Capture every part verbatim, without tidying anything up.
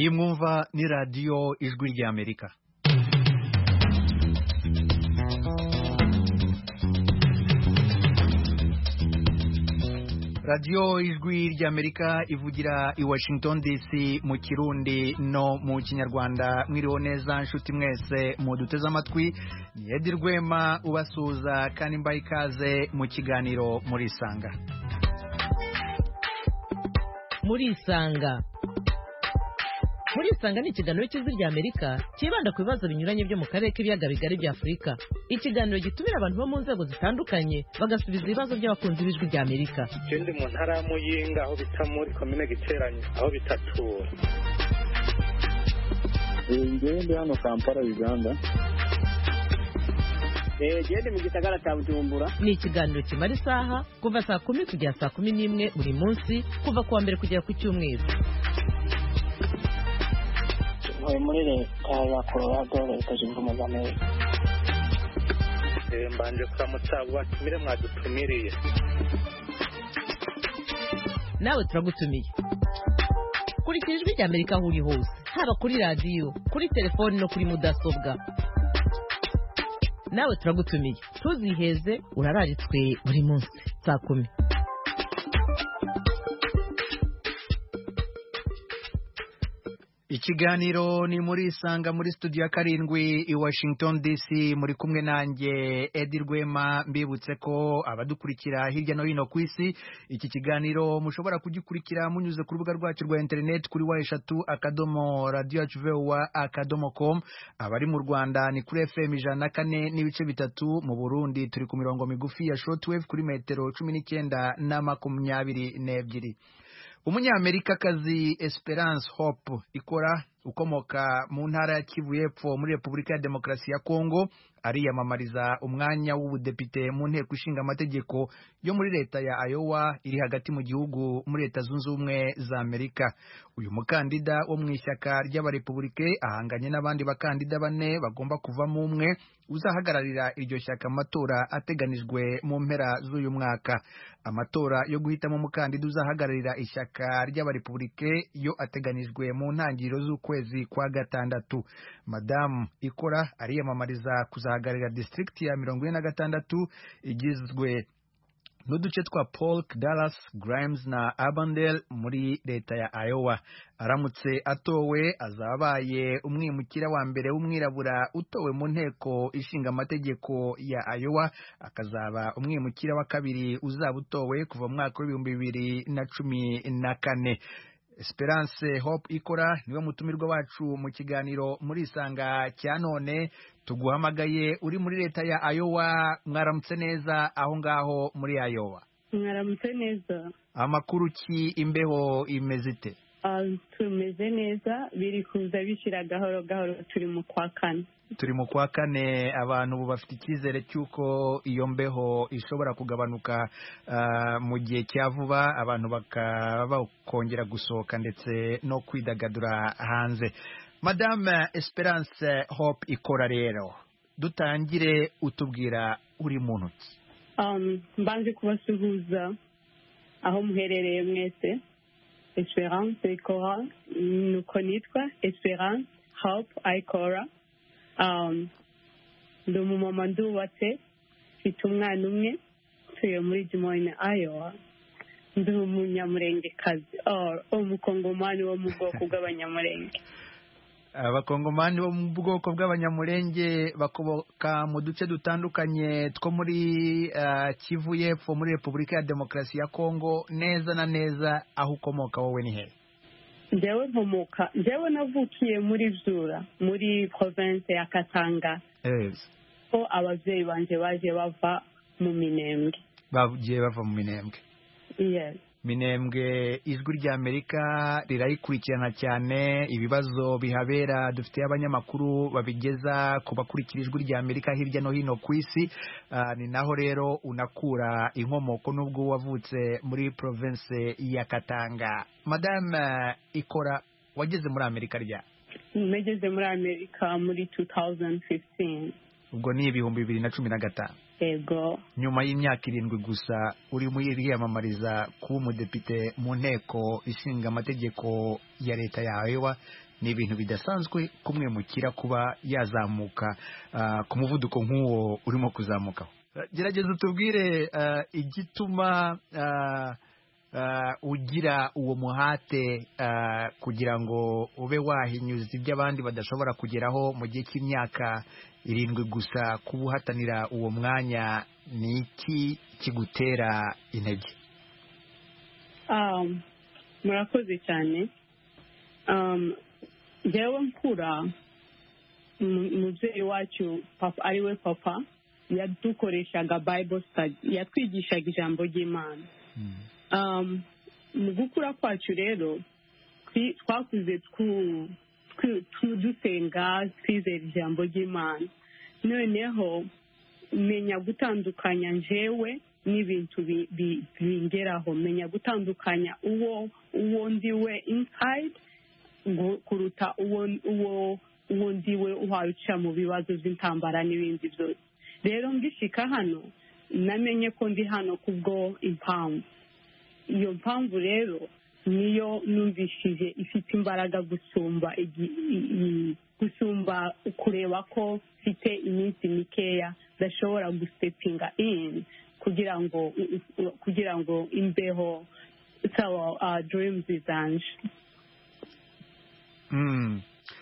iyi mwumva ni radiyo ijwi ry'Amerika. radiyo ijwi ry'Amerika ivugira i Washington D C mu Kirundi no mu Kinyarwanda. Mwiriho neza nshuti mwese muduteze amatwi, ni Edi Rwema ubasuza kandi mbaye ikaze mu kiganiro muri Isanga. Muri Isanga Muri Isanga ni ikiganiro cy'ijwi ry'Amerika kibanda ku bibazo binyuranye byo mu karere k'ibiyaga bigari bya Afurika. Ikiganiro gitumira abantu bo mu nzego zitandukanye bagasubiza ibibazo by'abakunzi b'ijwi ry'Amerika. Ikindi mu ntara ya Muyinga aho bita muri komine Giteranyi aho bitatura. Ngende hano Kampala Uganda. Eh gende mu gisagara cya Bujumbura. Ni ikiganiro kimara isaha kuva saa kumi kugera saa kumi n'imwe buri munsi kuva kuwa mbere kugera ku cyumweru. Muri leta ya Colorado leta zunze ubumwe za Amerika. Mbanje kuramutsa batumire mwadutumiriye. Nawe turagutumiye. Kurikira ijwi ry'Amerika aho uri hose, haba kuri radiyo, kuri telefoni no kuri mudasobwa. Nawe turagutumiye, tuziheze urararitswe buri munsi saa kumi. Ikiganiro ni muri Isanga muri studio ya karindwi i Washington D C, muri kumwe nanjye Edi Rwema. Mbibutse ko abadukurikira hirya no hino ku isi, iki kiganiro mushobora kugikurikira munyuze ku rubuga rwacu rwa internet kuri wa eshatu akadomo radio yacu voa akadomo com. Abari mu Rwanda ni kuri F M ijana na kane n'ibice bitatu, mu Burundi turi ku mirongo migufi ya shortwave kuri metero cumi n'icyenda na makumyabiri n'ebyiri. Umunyamerikakazi Esperance Hope Ikora ukomoka mu ntara ya Kivu y'Epfo muri Repubulika ya Demokarasi ya Kongo ariyamamariza umwanya w'ubudepite mu nteko ishinga amategeko yo muri leta ya Iowa iri hagati mu gihugu muri Leta Zunze Ubumwe za Amerika. Uyu mukandida wo mu ishyaka ry'abarepublike ahanganye n'abandi bakandida bane bagomba kuvamo umwe uzahagararira iryo shyaka amatora ateganijwe mu mpera z'uyu mwaka. Amatora yo guhitamo umukandida uzahagararira ishyaka ry'abarepublike yo ateganijwe mu ntangiriro z'ukwezi kwa gatandatu. Madamu Ikora ariyamamariza kuzahagararira district ya mirongo ine na gatandatu igizwe n'uduce twa Polk, Dallas, Grimes na Avondale muri leta ya Iowa. Aramutse atowe azabaye umwimukira wa mbere w'umwirabura utowe mu nteko ishinga amategeko ya Iowa, akazaba umwimukira wa kabiri uzaba utowe kuva mu mwaka w'ibihumbi bibiri na cumi na kane. Esperance Hope Ikora niwe mutumirwa wacu mu kiganiro muri Isanga cya none. Tuguhamagaye uri muri leta ya Iowa. Mwaramutse neza aho ngaho muri Iowa? Mwaramutse neza. Amakuru ki, imbeho imeze ite? Uh, tumeze neza, biri kuza bishira gahoro gahoro. Turi mu kwa kane turi mu kwa kane abantu ubu bafite icyizere cy'uko iyo mbeho ishobora kugabanuka uh, mu gihe cya vuba, abantu bakaba bakongera gusohoka ndetse no kwidagadura hanze. Madame Esperance Hope Ikora, rero dutangire utubwira uri muntu ki? Um, mbanje kubasuhuza aho muherereye mwese. Esperance Ikora nuko nitwa Esperance Hope Ikora. Um, ndi umumama ndubatse, mfite umwana umwe, tuye muri Des Moines, Iowa. Ndi umunyamurengekazi, or umukongomani wo mu bwoko bw'abanyamurenge. Abakongomani bo mu bwoko bw'abanyamurenge bakoboka mu duce dutandukanye two muri uh, Kivu y'Epfo muri Repubulika ya Demokarasi ya Kongo. Neza na neza aho ukomoka wowe ni he? Njewe nkomoka, njewe navukiye muri Jura, muri province ya Katanga. Yes. Ko abavyeyi banje baje bava mu Minembwe. Baje bava mu Minembwe. Yes. Minembwe ijwi ry'Amerika rirayikurikirana cyane, ibibazo bihabera dufite abanyamakuru babigeza ku bakurikira ijwi ry'Amerika hirya no hino ku isi. Uh, ni naho rero unakura inkomoko nubwo wavutse muri province ya Katanga. Madame Ikora, wageze muri Amerika rya? Nageze muri Amerika muri two thousand fifteen. Ubwo ni ibihumbi bibiri na cumi na gatanu. Ego. Nyuma y'imyaka irindwi gusa uri muri riyamamariza kuba umudepite mu nteko ishinga amategeko ya leta ya Iowa, ni ibintu bidasanzwe kumwimukira kuba yazamuka uh, ku muvuduko nk'uwo urimo kuzamukaho. Gerageza utubwire uh, igituma uh, uh, ugira uwo muhate uh, kugira ngo ube wahinyuza ibyo abandi badashobora kugeraho mu gihe cy'imyaka irindwi gusa, kubuhatanira uwo mwanya. Ni iki kigutera intege? um, murakoze cyane. um, njyewe nkura umubyeyi wacu papa ariwe papa yadukoreshaga Bible study, yatwigishaga ijambo ry'Imana. mm. um, mu gukura kwacu rero twakuze dusenga twizera ijambo ry'Imana. Noneho menya gutandukanya njyewe n'ibintu bingeraho, menya gutandukanya uwo uwo ndiwe inside kuruta uwo uwo uwo ndiwe uhaca mu bibazo by'intambara n'ibindi byose. Rero ngishika hano namenye ko ndi hano kubwo impamvu. Iyo mpamvu rero niyo numvishije ifite imbaraga gusumba gusumba kureba ko mfite iminsi mikeya ndashobora gustepinga in kugira ngo kugira ngo imbeho sawa uh, dreams zanje. mm.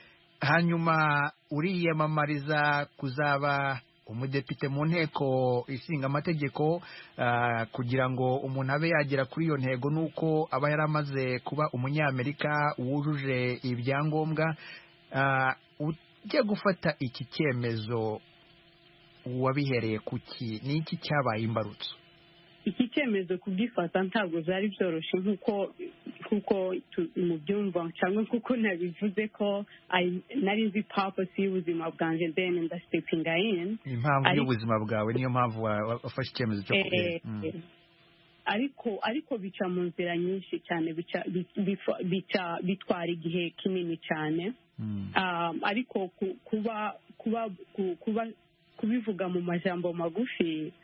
Hanyuma uriyamamariza kuzaba umudepite mu nteko ishinga amategeko. Uh, kugira ngo umuntu abe yagera kuri iyo ntego nuko aba yaramaze kuba umunyamerika wujuje ibyangombwa. Uh, ujye gufata iki cyemezo wabihereye kuki? Ni iki cyabaye imbarutso? Iki cyemezo kubwifata ntabwo byari byoroshye nkuko kuko mu byumva cyangwa kuko nabivuze ko nari nzi purpose y'ubuzima bwanjye, then ndastepinga in. Impamvu y'ubuzima bwawe niyo mpamvu wafashe icyemezo cyo kugenda. mm. ariko ariko bica mu nzira nyinshi cyane, bica bica bitwara igihe kinini cyane. mm. um, ariko kuba kuba kuba kubivuga mu majambo magufi,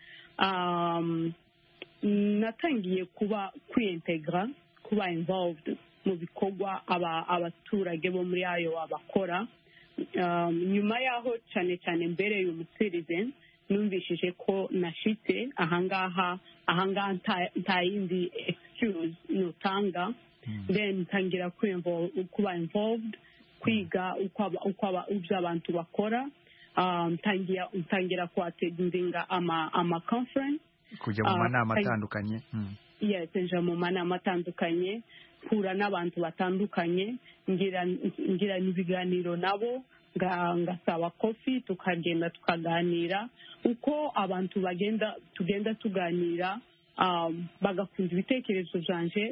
um, natangiye kuba kwintegra, kuba involved mu bikorwa abaturage bo muri ayo abakora. um, nyuma yaho cyane cyane mbere y'umusirize numvishije ko nashitse ahangaha ahangaha nta yindi excuse nutanga. mm. then ntangira kuba involved, kwiga uko abantu bakora. um, ntangira ntangira kuatendinga ama ama conference, kujya mu manama atandukanye. mm. yes, nja mu manama atandukanye, mpura n'abantu batandukanye, ngira ngira ibiganiro nabo, ngasaba kofi tukagenda tukaganira. Uko abantu bagenda tugenda tuganira, um, bagakunda ibitekerezo byanje,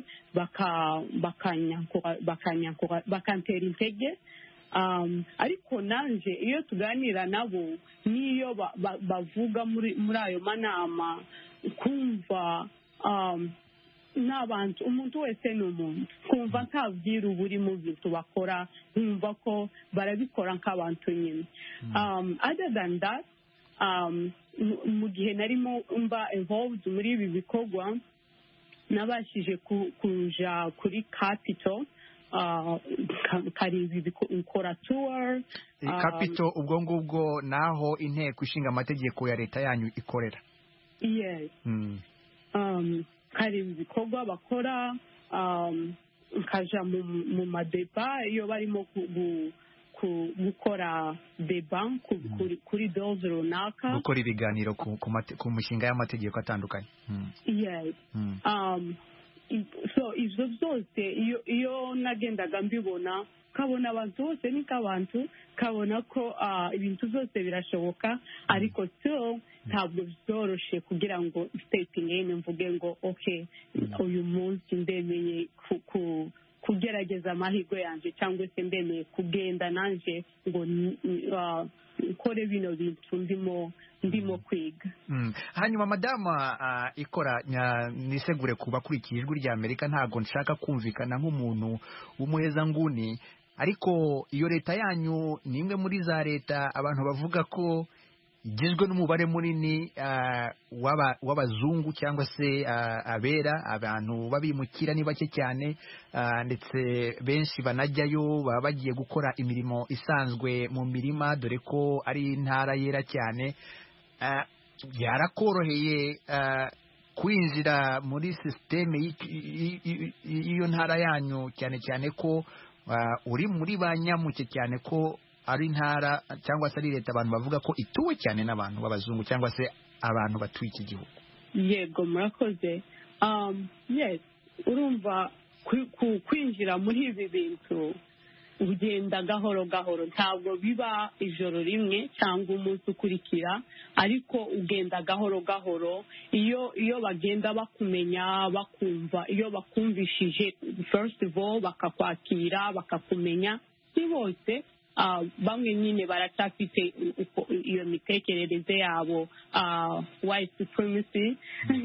bakanyankura bakanyankura bakantera intege. Um, ariko nanje iyo tuganira nabo niyo bavuga muri muri ayo manama, kumva um, n'abantu, umuntu wese n'umuntu, kumva ntabwira uburi mu bintu bakora, kumva ko barabikora nk'abantu nyine. um, other than that, um, mu gihe narimo mba involved muri ibi bikorwa, nabashije kuja kuri Capitol. Uh, karibi ikora tour. Capitol ubwo ngubwo naho inteko ishinga amategeko ya leta yanyu ikorera. Yes. mm. um, karibi ibikorwa bakora, um, nkaja mu madeba iyo barimo gukora deba kuri bills runaka, gukora ibiganiro ku mishinga y'amategeko atandukanye. mm. Yes. mm. um, so ibyo byose iyo iyo nagendaga mbibona, kabona abantu bose ni kabantu, kabona ko uh, ibintu byose birashoboka. ariko still ntabwo byoroshye kugira ngo stepping in mvuge ngo okay, uyu munsi ndemeye ku kugerageza amahirwe yanjye, cyangwa se ndemeye kugenda nanje ngo ukore bino bintu ndimo ndimo kwiga. mm. Hanyuma madama uh, ikora nisegure kuba kurikiye ijwi rya Amerika, ntago nshaka kumvikana nk'umuntu w'umuheza nguni, ariko iyo leta yanyu ni imwe muri za leta abantu bavuga ko igizwe n'umubare munini uh, w'aba- w'abazungu cyangwa se uh, abera abantu babimukira ni bake cyane, uh, ndetse benshi banajyayo baba bagiye gukora imirimo isanzwe mu mirima dore ko ari intara yera cyane. Uh, byarakoroheye uh, kwinjira muri sisiteme y'iyo ntara yanyu, cyane cyane ko uh, uri muri ba nyamuke, cyane ko ari intara cyangwa se ari leta abantu bavuga ko ituwe cyane n'abantu b'abazungu cyangwa se abantu batuye iki gihugu. yego murakoze. um, yes urumva kwi- ku- kwinjira muri ibi bintu ugenda gahoro gahoro, ntabwo biba ijoro rimwe cyangwa umunsi ukurikira, ariko ugenda gahoro gahoro. iyo iyo bagenda bakumenya bakumva, iyo bakumvishije first of all bakakwakira bakakumenya, si bose. Uh, bamwe nyine baracyafite uko- iyo mitekerereze yabo uh, white supremacy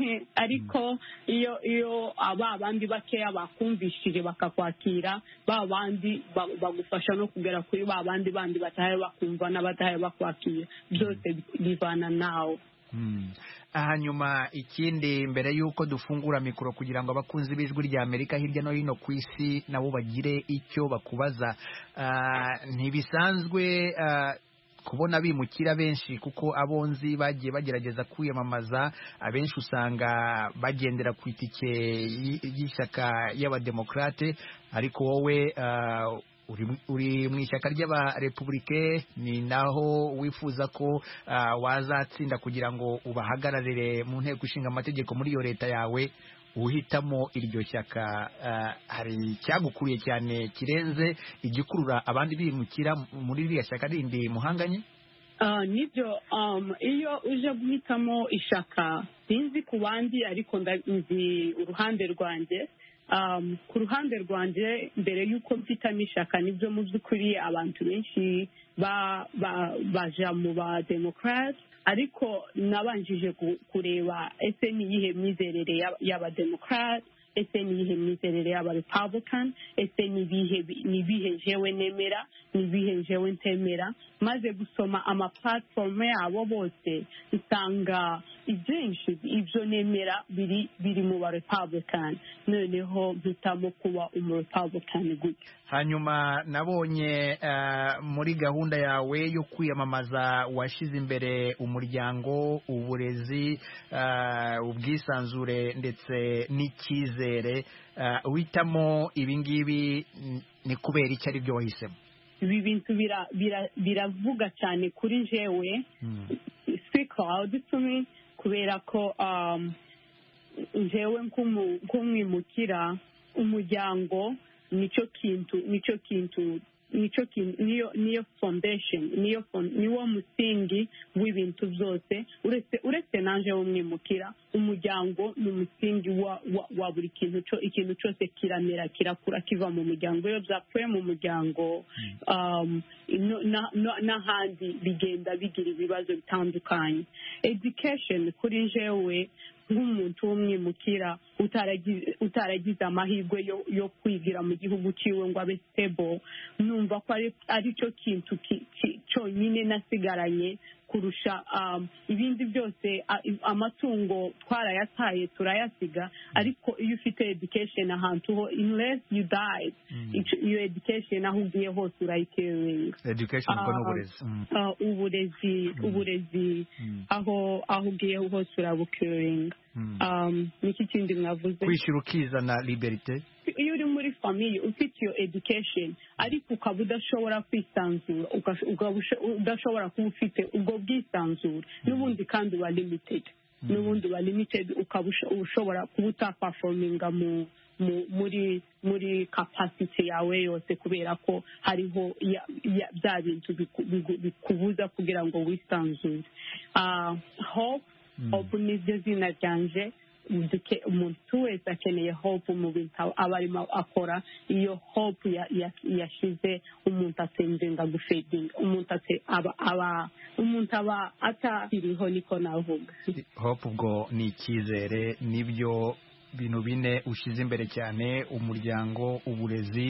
ariko iyo iyo aba bandi bakeya bakumvishije bakakwakira, ba bandi ba- bagufasha no kugera kuri ba bandi bandi batahaye bakumva n'abatahaye bakwakira, byose bivana nawe. Hmm. Hanyuma ikindi, mbere y'uko dufungura mikoro kugira ngo abakunzi b'ijwi rya Amerika hirya no hino ku isi nabo bagire icyo bakubaza, ah, ntibisanzwe ah, kubona bimukira benshi, kuko abonzi bagiye bagerageza kwiyamamaza, abenshi usanga bagendera ku itike y- y'ishyaka y'abademokrate, ariko wowe ah, uri uri mu ishyaka ry'abarepublike, ni naho wifuza ko uh, wazatsinda kugira ngo ubahagararire mu nteko ishinga amategeko muri iyo leta yawe, uhitamo iryo shyaka. Uh, hari icyagukuriye cyane kirenze igikurura abandi bimukira muri iriya shyaka rindi muhanganye? Uh, nibyo. um, iyo uje guhitamo ishaka, sinzi ku bandi ariko nzi uruhande rwanjye. Um, ku ruhande rwanjye, mbere y'uko mfitamo ishaka, nibyo mu by'ukuri abantu benshi ba- ba- baja mu ba democrat, ariko nabanjije ku- kureba ese ni iyihe myizerere y'aba- y'abademocrat, ese ni iyihe myizerere y'abarepublican, ese ni ibihe ni ibihe jewe nemera, ni ibihe jewe ntemera. Maze gusoma ama platform yabo bose, usanga ibyinshi ibyo nemera biri biri mu ba republican, noneho mpitamo kuba umu republican gutyo. Hanyuma nabonye uh, muri gahunda yawe yo kwiyamamaza washyize imbere umuryango, uburezi, uh, ubwisanzure ndetse n'icyizere. Uh, uhitamo ibi ngibi ni kubera icyo ari byo wahisemo? Ibi bintu bira- bira- biravuga cyane kuri jewe, Hmm. speak loud to me, kubera ko um, jewe nk'umu- nk'umwimukira, umuryango nicyo kintu nicyo kintu nicyo kintu niyo niyo foundation, niyo fon- niwo musingi w'ibintu byose. uretse uretse nanje w'umwimukira, umuryango ni umusingi wa, wa, wa buri kintu cyo ikintu cyose kiramera kirakura kiva mu muryango. Iyo byapfuye mu muryango, um, no- na- no- n'ahandi bigenda bigira ibibazo bitandukanye. Education kuri jewe nk'umuntu w'umwimukira utaragize utaragize amahirwe yo, yo kwigira mu gihugu ciwe ngo abe stable, numva ko ari ari cyo kintu ki- ki- cyonyine nasigaranye kurusha um, ibindi byose. a- amatungo twarayataye turayasiga, ariko iyo ufite education ahantu ho, unless you die, ico- iyo education aho ugiye hose urayiteringa. Education ubwo ni Ah, uburezi. Hmm. Uh, uburezi uburezi Mm. aho aho ugiye hose urabukiringa. Mm. um, niki kindi mwavuze? Kwishyira ukizana liberite. Iyo uri muri famiye ufite iyo education ariko ukaba udashobora kwisanzura, ugash- ukaba usho- udashobora kuba ufite ubwo bwisanzure, n'ubundi kandi uba limited, n'ubundi uba limited, ukaba usho- ushobora kuba utaperforminga mu mu- muri muri capacity yawe yose, kubera ko hariho ya- ya- bya bintu biku- biku- bikubuza kugira ngo wisanzure. Ah, hope hope ni ryo zina ryanje. Duke- umuntu wese akeneye hope mu bintu aba arimo akora. Iyo hope ya- ya- yashize, umuntu asenzenga gufedinga, umuntu ate- aba aba umuntu aba atakiriho, niko navuga. Hope ubwo ni icyizere. Nibyo bintu bine ushyize imbere cyane: umuryango, uburezi,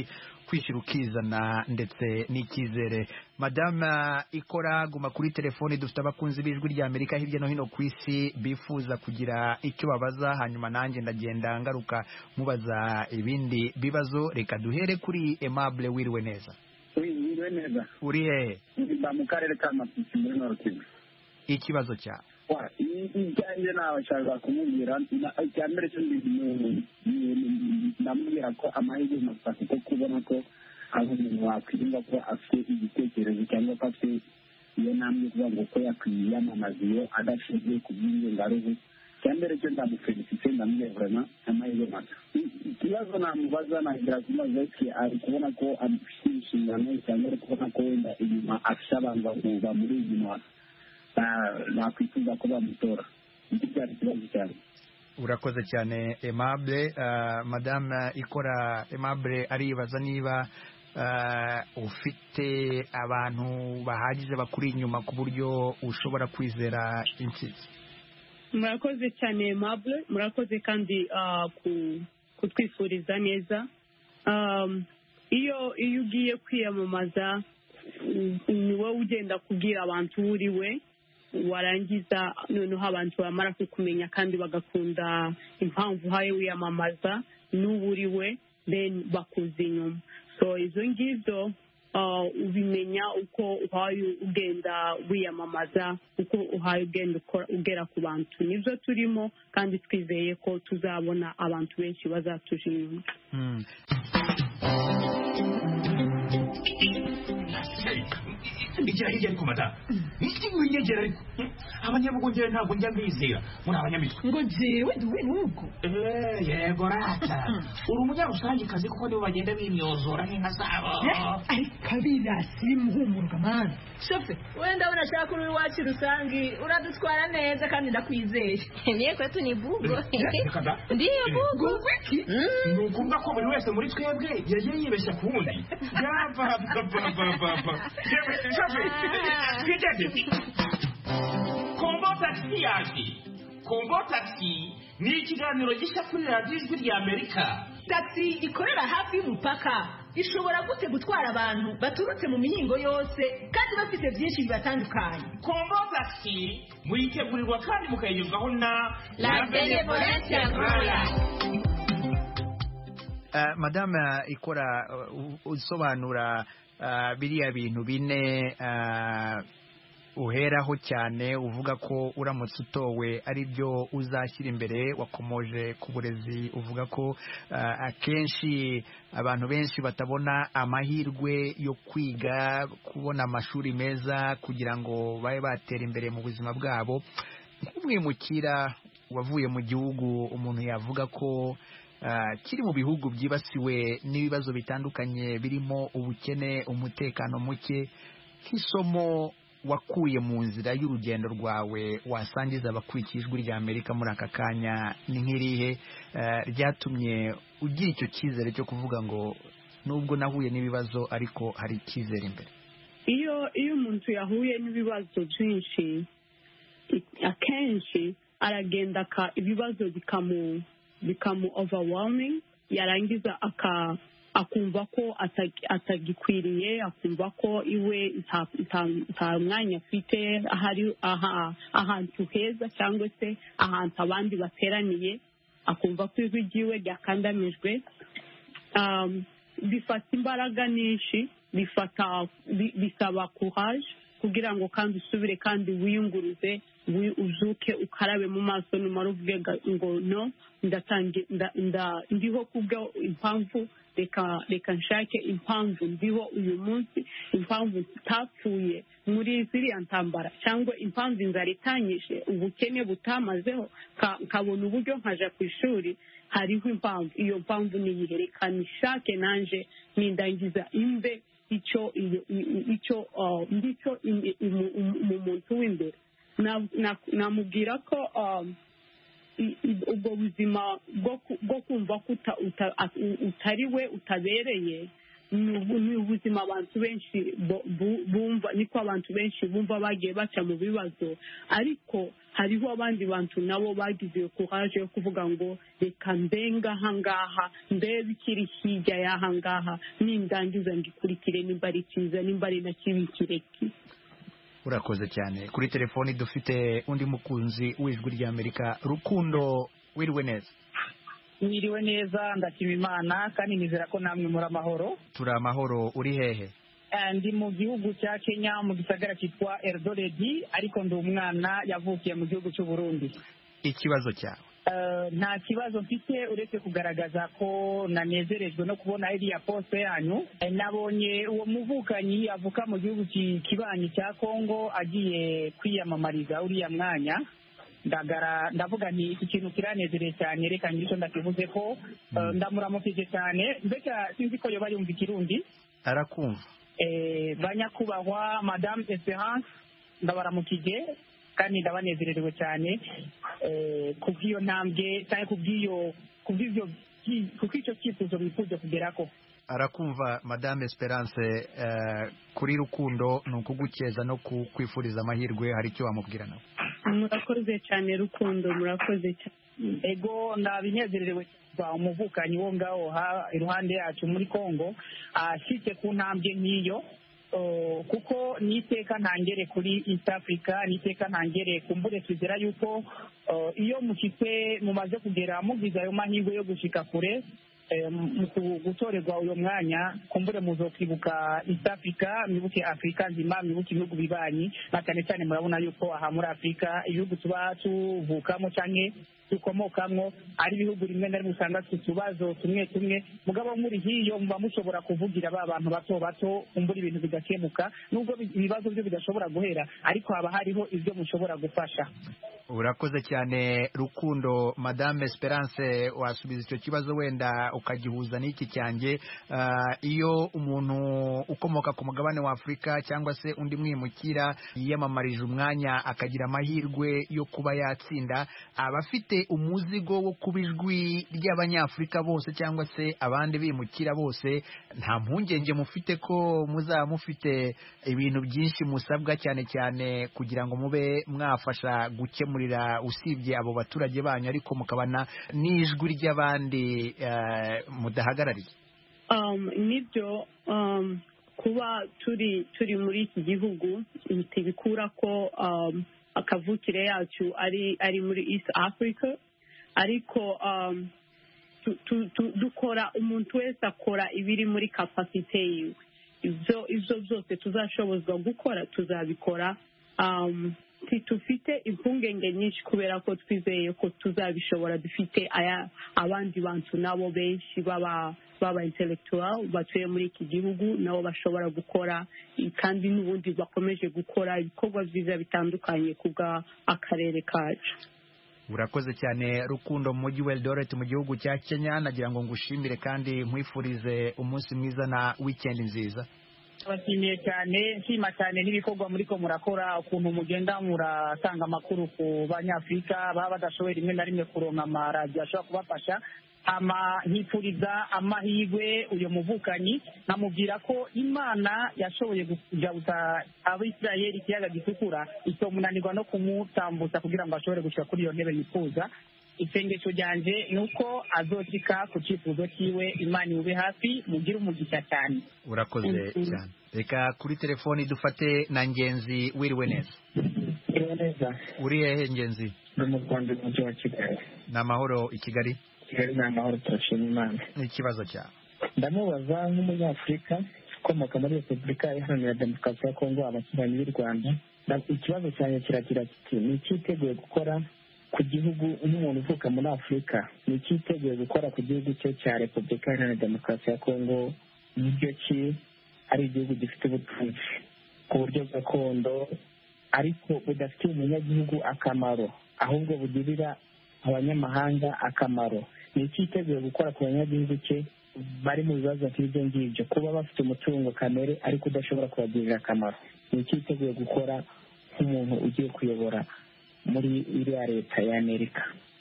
kwishyira ukizana ndetse n'icyizere. Madame Ikora, guma kuri telefoni, dufite abakunzi b'ijwi rya Amerika hirya no hino ku isi bifuza kugira icyo babaza, hanyuma nanjye ndagenda ngaruka mubaza ibindi bibazo. Reka duhere kuri Aimable. Wiriwe neza? Wiriwe neza. Uri hehe? Mba mu karere ka Masisi muri Nord-Kivu. Ikibazo cyawe? Ijyanye n'abashaka kumubwira icya mbere cyo ndamubwira ko amahirwe masa kuko kubona ko ari umuntu wakwirinda ko afite igitekerezo cyangwa ko afite iyo namwe kuvuga ngo ko yakwiyamamaza iyo adashingiye ku by'ingengaruhu. Icya mbere cyo ndamufelicite, ndamubwira vraiment amahirwe masa. Ikibazo namubaza nagira kumaze ki ari kubona ko afite inshingano cyangwa ari kubona ko wenda inyuma afite abantu bakumva muri iyi mwaka nakwifuza ko bamutora. Iki cyari ikibazo cyane. Urakoze cyane Aimable. Uh, Madame Ikora, Aimable aribaza niba uh, ufite abantu bahagije bakuri inyuma ku buryo ushobora kwizera intsinzi. Murakoze cyane Aimable, murakoze kandi uh, kutwifuriza neza. Um, iyo iyo ugiye kwiyamamaza ni wowe ugenda kubwira abantu uriwe, warangiza noneho abantu bamara kukumenya kandi bagakunda impamvu uhaye wiyamamaza n'uburiwe, then bakuza inyuma. So izo ngizo uh, ubimenya uko uhaye ugenda wiyamamaza, uko uhaye ugenda ugera ku bantu. Nibyo turimo kandi twizeye ko tuzabona abantu benshi bazatuje inyuma. Mm. Igira hirya ariko mata iki winyegera ariko abanyabugongera ntabwo njya mbizera muri abanyamitwe ngo jewe duwe nuko eh yego rata uri umunyarusange kazi kuko nibo bagenda bimyozora nk'inka zabo ari kabira simuhumurwa man shofe wenda unashaka uri wacu rusangi uradutwara neza kandi ndakwizeye niye kwetu ni bugo ndiyo bugo wiki nukumva ko buri wese muri twebwe yagiye yibeshya ku wundi yava papa papa Kombo Taxi yaje. Kombo Taxi ni ikiganiro gishya kuri radiyo ijwi rya Amerika. Taxi ikorera hafi y'umupaka ishobora gute gutwara abantu baturutse mu mihingo yose kandi bafite byinshi bibatandukanye. Kombo Taxi muyitegurirwa kandi mukayigezwaho na La Benevolence Royal. Uh, Madame Ikora, uh, usobanura Uh, biriya bintu bine uh, uheraho cyane uvuga ko uramutse utowe ari byo uzashyira imbere. Wakomoje ku burezi, uvuga ko uh, akenshi abantu benshi batabona amahirwe yo kwiga, kubona amashuri meza kugira ngo babe batera imbere mu buzima bwabo. Nk'umwimukira wavuye mu gihugu umuntu yavuga ko Uh, kiri mu bihugu byibasiwe n'ibibazo bitandukanye birimo ubukene, umutekano muke, nk'isomo wakuye mu nzira y'urugendo rwawe wasangiza abakurikiye ijwi rya Amerika muri aka kanya ni nk'irihe uh, ryatumye ugira icyo cyizere cyo kuvuga ngo nubwo nahuye n'ibibazo ariko hari icyizere imbere? Iyo iyo umuntu yahuye n'ibibazo byinshi akenshi aragenda ka ibibazo bikamu bikamu overwhelming, yarangiza aka akumva ko atagikwiriye, akumva ko iwe nta mwanya afite ahari ahantu heza cyangwa se ahantu abandi bateraniye, akumva ko ijwi ryiwe ryakandamijwe. Um, bifata imbaraga nyinshi, bifata bisaba courage kugira ngo kandi usubire kandi wiyunguruze, uzuke ukarabe mu maso numara uvuge ngo no ndatangiye ndiho kubwo impamvu, reka reka nshake impamvu ndiho uyu munsi, impamvu tutapfuye muri ziriya ntambara, cyangwa impamvu inzara itanyishe, ubukene butamazeho, nkabona uburyo nkaja ku ishuri. Hariho impamvu, iyo mpamvu niyihe, reka nishake nanje nindangiza imbe icyo icyo ndicyo mu muntu w'imbere. Namubwira ko ubwo buzima bwo kumva ko utari we utabereye ni ubuzima abantu benshi bumva, niko abantu benshi bumva bagiye baca mu bibazo, ariko hariho abandi bantu nabo bagize courage yo kuvuga ngo reka mbenga ahangaha ndebe ikiri hirya y'ahangaha nindangiza ngikurikire nimba ari cyiza nimba ari na kibi kireki. Urakoze cyane. Kuri telefoni dufite undi mukunzi w'ijwi ry'Amerika. Rukundo, wiriwe neza? Mwiriwe neza, ndashima Imana kandi nizera ko namwe muri amahoro. Turi amahoro. Uri hehe? Ndi mu gihugu cya Kenya mu gisagara cyitwa Eldoret, ariko ndi umwana yavukiye mu gihugu cy'u Burundi. Ikibazo cyawe? Nta kibazo mfite uretse kugaragaza ko nanezerejwe no kubona iriya poste yanyu. Nabonye uwo muvukanyi avuka mu gihugu kibanyi cya Kongo agiye kwiyamamariza uriya mwanya. Ndagara ndavuga nti iki kintu kiranezereye cyane, reka ngicyo ndakivuze ko ndamuramukije cyane. Mbega sinzi ko yoba yumva ikirundi. Arakumva. Eh, banyakubahwa Madame Esperance, ndabaramukije kandi ndabanezererewe cyane eh kubwiyo ntambwe cyane kubwiyo kubwiyo kuko icyo cyifuzo bifuza kugerako. Arakumva Madame Esperance. Uh, kuri Rukundo ni ukugukeza no kwifuriza amahirwe, hari icyo wamubwira nawe? Murakoze cyane Rukundo, murakoze cyane. Ego ndabinezererewe kwa umuvukanyi wo ngaho ha iruhande yacu muri Kongo ashike ku ntambwe nk'iyo. Uh, kuko niteka ntangere kuri East Africa, niteka ntangere kumbure twizera yuko uh, iyo mufite mumaze kugera mugize ayo mahirwe yo gushika kure mu gutorerwa uyo mwanya, kumbure muzokwibuka East Africa, mwibuke Afrika nzima, mwibuke ibihugu bibanyi, cyane cyane murabona yuko aha muri Afrika ibihugu tuba tuvukamo canke dukomokamwo ari ibihugu rimwe na rimwe usanga tutubazo tumwe tumwe, mugabo muri hiyo muba mushobora kuvugira ba bantu bato bato kumbura ibintu bigakemuka, nubwo ibibazo byo bidashobora guhera, ariko haba hariho ibyo mushobora gufasha. Urakoze cyane Rukundo. Madame Esperance, wasubiza icyo kibazo wenda ukagihuza n'iki cyanjye. Uh, iyo umuntu ukomoka ku mugabane wa Afrika cyangwa se undi mwimukira yiyamamarije umwanya akagira amahirwe yo kuba yatsinda, abafite umuzigo wo kuba ijwi ry'Abanyafurika bose cyangwa se abandi bimukira bose, nta mpungenge mufite ko muzaba mufite ibintu byinshi musabwa cyane cyane kugira ngo mube mwafasha gukemura usibye abo baturage banyu, ariko mukabana n'ijwi ry'abandi uh, mudahagarariye? Um, nibyo um, kuba turi turi muri iki gihugu ntibikura ko um, akavukire yacu ari ari muri East Africa, ariko um, tu, tu, tu, dukora umuntu wese akora ibiri muri capacity yiwe. Ibyo ibyo byose tuzashobozwa gukora tuzabikora. um, tufite impungenge nyinshi kubera ko twizeye ko tuzabishobora. Dufite aya abandi bantu nabo benshi baba baba intellectual batuye muri iki gihugu nabo bashobora gukora, kandi n'ubundi bakomeje gukora ibikorwa byiza bitandukanye kubwa akarere kacu. Urakoze cyane Rukundo mu mujyi wa Eldoret mu gihugu cya Kenya. Nagira ngo ngushimire kandi nkwifurize umunsi mwiza na weekend nziza. Abashimiye cyane, nshima cyane n'ibikorwa muri ko murakora, ukuntu mugenda muratanga amakuru ku Banyafurika baba badashoboye rimwe na rimwe kuronka amaradiyo ashobora kubafasha. Ama nkipuriza amahirwe uyo muvukanyi, namubwira ko Imana yashoboye kujabuza Abisirayeli ikiyaga gitukura, itomunanirwa no kumutambutsa kugira ngo ashobore gushika kuri iyo ntebe yifuza. Isengesho ryanje nuko azoshika ku cyifuzo cyiwe. Imana ube hafi, mugire umugisha cyane. Urakoze cyane. Reka kuri telefoni dufate na Ngenzi. Wiriwe neza? Wiriwe neza. Uri hehe Ngenzi? Ndi mu Rwanda mu mujyi wa Kigali. N'amahoro i Kigali? Kigali ni amahoro, turashima Imana. Ikibazo cyawe? Ndamubaza nk'umunyafurika ukomoka muri Repubulika Iharanira Demokarasi ya Kongo, abaturanyi b'u Rwanda. Ikibazo cyanjye kiragira kiti ni icyiteguye gukora ku gihugu nk'umuntu uvuka muri Afurika, ni icyiteguye gukora ku gihugu cye cya Repubulika Iharanira Demokarasi ya Kongo, n'ibyo ki ari igihugu gifite ubutunzi ku buryo gakondo ariko budafitiye umunyagihugu akamaro, ahubwo bugirira abanyamahanga akamaro. Ni icyiteguye gukora ku banyagihugu cye bari mu bibazo nk'ibyo ngibyo, kuba bafite umutungo kamere ariko udashobora kubagirira akamaro. Ni icyiteguye gukora nk'umuntu ugiye kuyobora muri iriya leta ya Amerika.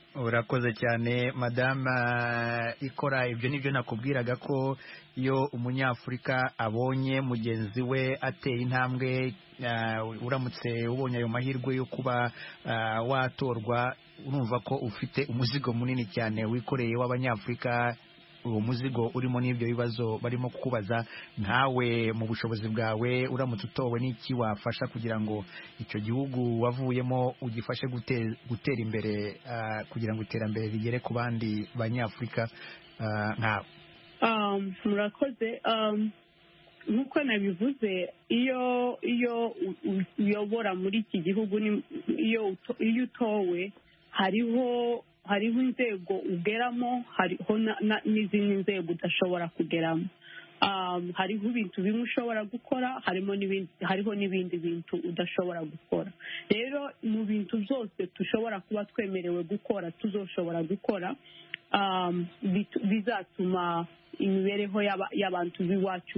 urakoze cyane madame ikora ibyo nibyo nakubwiraga ko iyo umunyafurika abonye mugenzi we ateye intambwe uramutse ubonye ayo mahirwe yo kuba watorwa urumva ko ufite umuzigo munini cyane wikoreye w'abanyafurika uwo muzigo urimo n'ibyo bibazo barimo kukubaza ntawe mu bushobozi bwawe uramutse utowe n'iki wafasha kugira ngo icyo gihugu wavuyemo ugifashe gutera imbere kugira ngo iterambere rigere ku bandi banyafurika nkawe. murakoze nk'uko nabivuze iyo iyo uyobora muri iki gihugu iyo utowe hariho hariho inzego ugeramo hariho n'izindi nzego udashobora kugeramo hariho ibintu bimwe ushobora gukora harimo hariho n'ibindi bintu udashobora gukora rero mu bintu byose dushobora kuba twemerewe gukora tuzoshobora gukora bizatuma imibereho y'abantu b'iwacu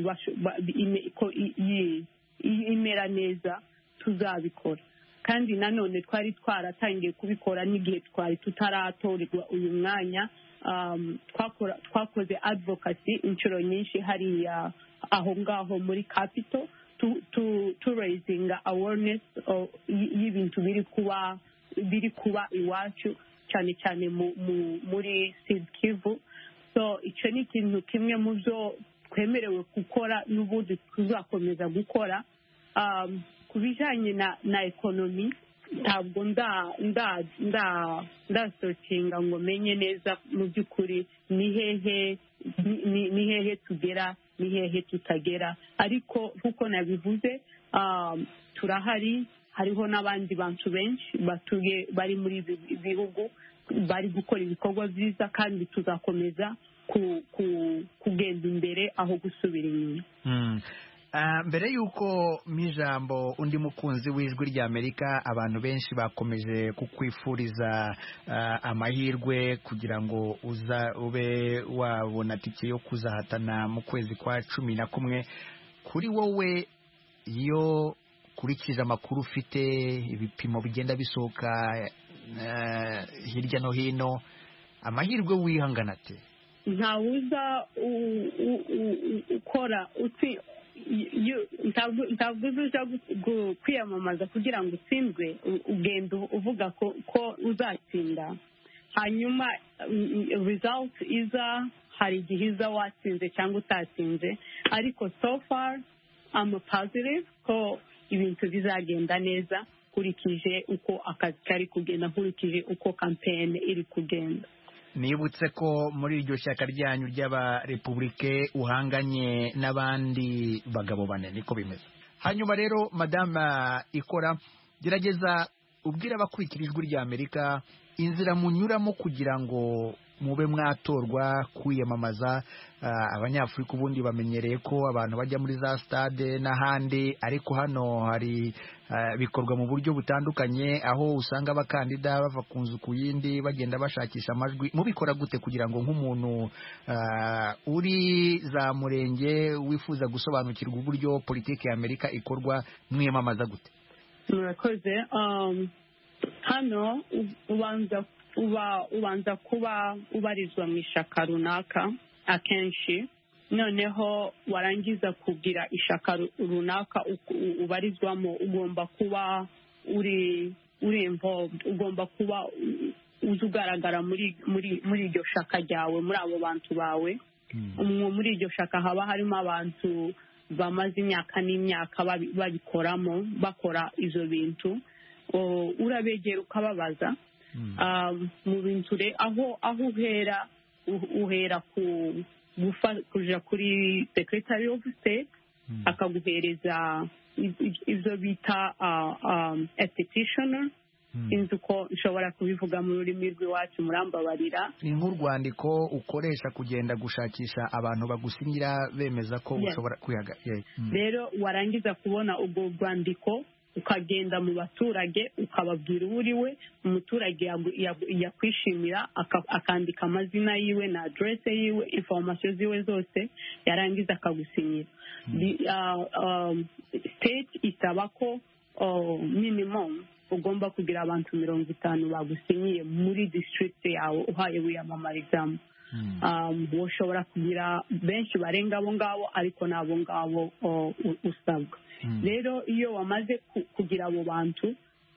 imera neza tuzabikora kandi nanone twari twaratangiye kubikora n'igihe twari tutaratorerwa uyu mwanya twakoze advocacy inshuro nyinshi hariya aho ngaho muri capital to raising awareness y'ibintu biri kuba biri kuba iwacu cyane cyane muri Sud Kivu. So icyo ni ikintu kimwe mu byo twemerewe gukora n'ubundi tuzakomeza gukora. Ku bijyanye na ekonomi ntabwo ndasotinga ngo menye neza mu by'ukuri ni hehe ni hehe tugera ni hehe tutagera ariko nk'uko nabivuze turahari hariho n'abandi bantu benshi batuye bari muri ibi bihugu bari gukora ibikorwa byiza kandi tuzakomeza kugenda imbere aho gusubira inyuma. mbere y'uko mijambo undi mukunzi w'ijwi ry'Amerika abantu benshi bakomeje kukwifuriza amahirwe kugira ngo uza ube wabona tike yo kuzahatana mu kwezi kwa cumi na kumwe. Kuri wowe iyo kurikije amakuru ufite ibipimo bigenda bisohoka hirya no hino amahirwe wihangana ate? ntawuza ukora uti ntabwo uza kwiyamamaza kugira ngo utsindwe ugenda uvuga ko uzatsinda hanyuma result iza hari igihe iza watsinze cyangwa utatsinze ariko so far I'm positive ko ibintu bizagenda neza nkurikije uko akazi kari kugenda nkurikije uko campaign iri kugenda. Nibutse ko muri iryo shyaka ryanyu ry'abarepubulike uhanganye n'abandi bagabo bane niko bimeze. Hanyuma rero madame ikora gerageza ubwira abakurikira ijwi ry'Amerika inzira munyuramo kugira ngo mube mwatorwa kwiyamamaza. Abanyafurika ubundi bamenyereye ko abantu bajya muri za stade n'ahandi ariko hano hari bikorwa mu buryo butandukanye aho usanga abakandida bava ku nzu ku yindi bagenda bashakisha amajwi. Mubikora gute kugira ngo nk'umuntu uri za murenge wifuza gusobanukirwa uburyo politiki ya Amerika ikorwa mwiyamamaza gute? Murakoze. Hano ubanza uba ubanza kuba ubarizwa mu ishaka runaka akenshi noneho warangiza kugira ishaka runaka ubarizwamo ugomba kuba uri uri involved ugomba kuba uzugaragara muri muri muri iryo shaka ryawe muri abo bantu bawe. Muri iryo shaka haba harimo abantu bamaze imyaka n'imyaka babikoramo bakora izo bintu urabegera ukababaza mu bintu aho aho uhera uhera ku kuja kuri secretary of state akaguhereza ibyo bita a petitioner. Sinzi uko nshobora kubivuga mu rurimi rw'iwacu murambabarira. Ni nk'urwandiko ukoresha kugenda gushakisha abantu bagusinyira bemeza ko ushobora kwihaga. Rero warangiza kubona ubwo rwandiko ukagenda mu baturage ukababwira uwo uri we umuturage yakwishimira akandika amazina yiwe na adresse yiwe information ziwe zose yarangiza akagusinyira. State isaba ko minimum ugomba kugira abantu mirongo itanu bagusinyiye muri district yawe uhaye wiyamamarizamo. Um, ushobora kugira benshi barenga abo ngabo ariko n'abo ngabo uh, usabwa. Rero iyo wamaze kugira abo bantu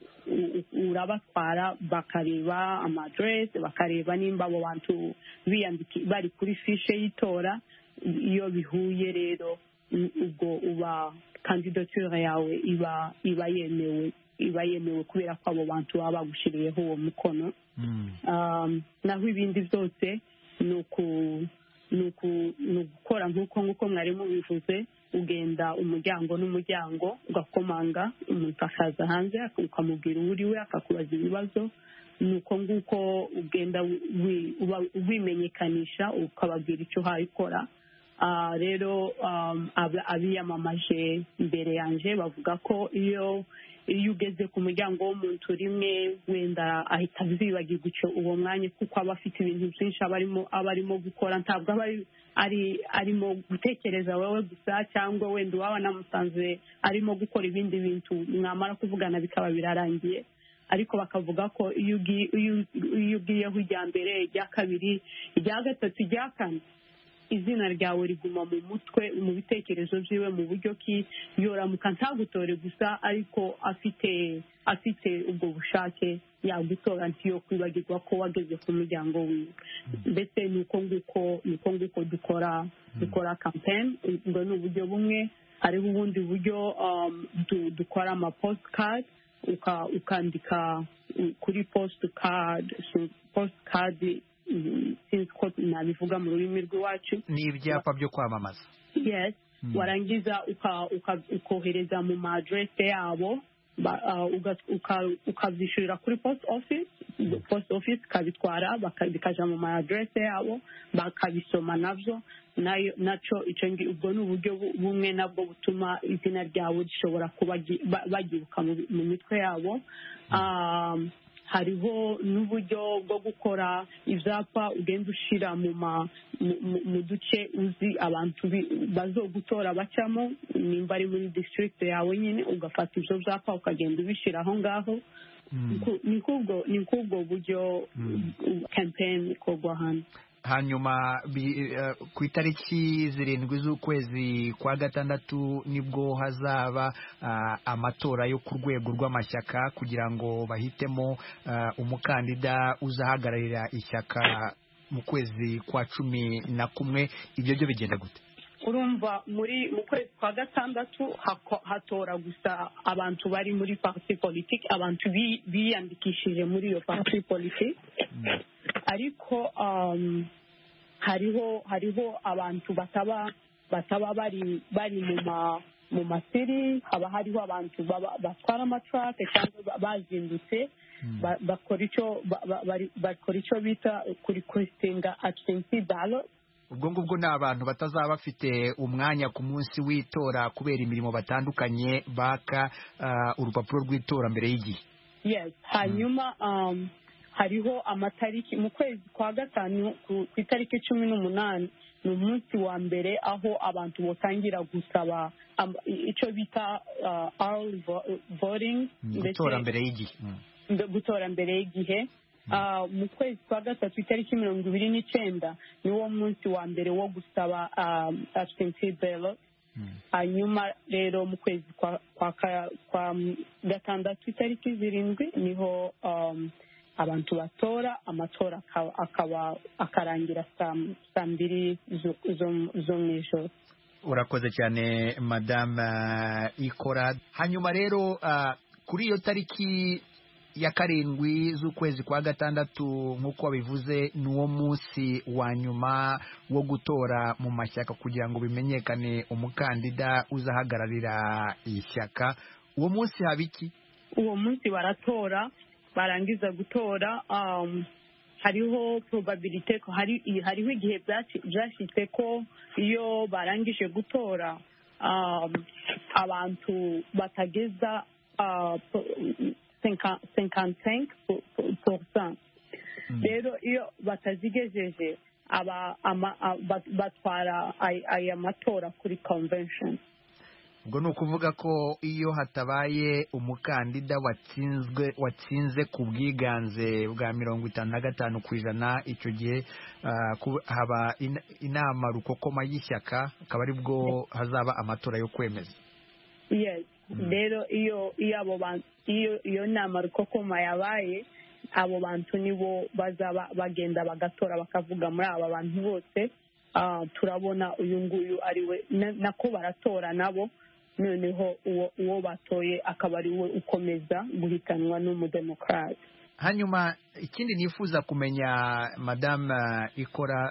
urabatwara bakareba amadresse, bakareba nimba abo bantu biyandiki bari kuri fishe y'itora. Iyo bihuye rero ubwo uba candidature yawe iba iba yemewe iba yemewe kubera ko abo bantu baba bagushiriyeho uwo mukono. Um, naho ibindi byose nuku nuku nukukora nkuko nkuko mwari mubivuze, ugenda umuryango n'umuryango ugakomanga, umuntu akaza hanze ukamubwira uri we akakubaza ibibazo, nuko nguko ugenda wimenyekanisha ukababwira icyo hayikora. Uh, rero um, abiyamamaje imbere yanje bavuga ko iyo iyo ugeze ku muryango w'umuntu rimwe wenda ahita azibagirwa icyo uwo mwanya kuko aba afite ibintu byinshi aba arimo aba arimo gukora, ntabwo aba ari arimo gutekereza wowe gusa, cyangwa wenda uwaba namusanze arimo gukora ibindi bintu mwamara kuvugana bikaba birarangiye. Ariko bakavuga ko iyo ugiyeho ijya mbere, ijya kabiri, ijya gatatu, ijya kane, izina ryawe riguma mu mutwe, mu bitekerezo byiwe, mu buryo ki yoramuka ntagutore gusa ariko afite afite ubwo bushake yagutora, ntiyo kwibagirwa ko wageze ku muryango wiwe. Mbese nuko nguko nuko nguko dukora dukora campaign. Ngo ni uburyo bumwe. Hariho ubundi buryo um, dukora ama postcard, uka ukandika kuri postcard postcard sinzi ko nabivuga mu rurimi rw'iwacu, ni ibyapa byo kwamamaza. Yes. Mm. Warangiza ukohereza mu ma address yabo, ukabyishyurira kuri post office, post office kabitwara bikaja mu ma address yabo bakabisoma navyo. Nayo naco icyo ubwo ni uburyo bumwe nabwo butuma izina ryawe rishobora kuba bagibuka mu mitwe yabo. Um, hariho n'uburyo bwo gukora ibyapa ugenda ushira mu mu duce uzi abantu bazogutora bacamo, nimba ari muri district yawe nyine ugafata ibyo byapa ukagenda ubishyira aho ngaho. Ni kubwo ni kubwo buryo campaign ikorwa hano. Hanyuma ku itariki zirindwi z'ukwezi kwa gatandatu nibwo hazaba amatora yo ku rwego rw'amashyaka kugira ngo bahitemo umukandida uzahagararira ishyaka mu kwezi kwa cumi na kumwe. Ibyo byo bigenda gute? Urumva muri mu kwezi kwa gatandatu hatora gusa abantu bari muri parti politique, abantu biyandikishije muri iyo parti politique. Ariko um, hariho hariho abantu bataba bataba bari bari mu ma mu masiri, haba hariho abantu batwara amatrake cyangwa bazindutse bakora icyo bakora icyo bita kuri requestinga absentee ballot. Ubwo ngubwo ni abantu batazaba bafite umwanya ku munsi w'itora kubera imirimo batandukanye baka uh, urupapuro rw'itora mbere y'igihe. Yes. Hanyuma um, hariho amatariki mu kwezi kwa gatanu ku itariki cumi n'umunani ni umunsi wa mbere aho abantu botangira gusaba icyo bita early voting, gutora mbere y'igihe. gutora mbere y'igihe. Mu kwezi kwa gatatu itariki mirongo ibiri n'icyenda niwo munsi wa mbere wo gusaba absentee ballot. Hanyuma rero mu kwezi kwa gatandatu itariki zirindwi niho abantu batora, amatora akaba akarangira saa mbiri zo mu ijoro. Urakoze cyane Madame Ikora. Hanyuma rero kuri iyo tariki ya karindwi z'ukwezi kwa gatandatu nk'uko wabivuze ni uwo munsi wa nyuma wo gutora mu mashyaka kugira ngo bimenyekane umukandida uzahagararira ishyaka. Uwo munsi haba iki? Uwo munsi baratora, barangiza gutora um, hariho probabilite ko hari hariho igihe byashyitse ko iyo barangije gutora um, abantu batageza uh, cinquante-cinq pourcent. Rero iyo batazigejeje aba batwara aya matora kuri convention. ubwo ni ukuvuga ko iyo hatabaye umukandida watsinzwe watsinze ku bwiganze bwa mirongo itanu na gatanu ku ijana icyo gihe haba inama rukokoma y'ishyaka akaba ari bwo hazaba amatora yo kwemeza. Yes, rero iyo iyo abo bantu iyo iyo nama rukokoma yabaye abo bantu nibo bazaba bagenda bagatora bakavuga muri aba bantu bose turabona uyu nguyu ariwe nako baratora nabo noneho uwo uwo batoye akaba ari we ukomeza guhitanwa n'umudemokrate. Hanyuma ikindi nifuza kumenya Madame Ikora,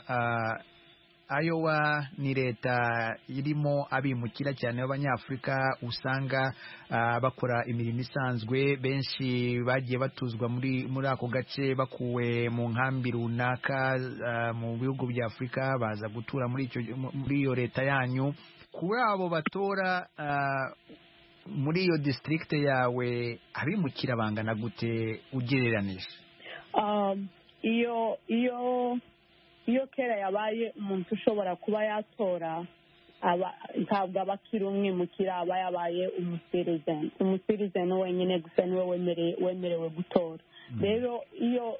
Iowa ni leta irimo abimukira cyane b'Abanyafurika usanga uh, bakora imirimo isanzwe, benshi bagiye batuzwa muri muri ako gace bakuwe mu nkambi runaka uh, mu bihugu bya Afurika baza gutura muri icyo muri iyo leta yanyu. Kuri abo batora uh, muri iyo district yawe abimukira bangana gute ugereranije? Um, iyo iyo iyo kera yabaye umuntu ushobora kuba yatora ntabwo aba akiri umwimukira, aba yabaye umusirizeni umusirizeni wenyine gusa niwe wemerewe gutora. Rero iyo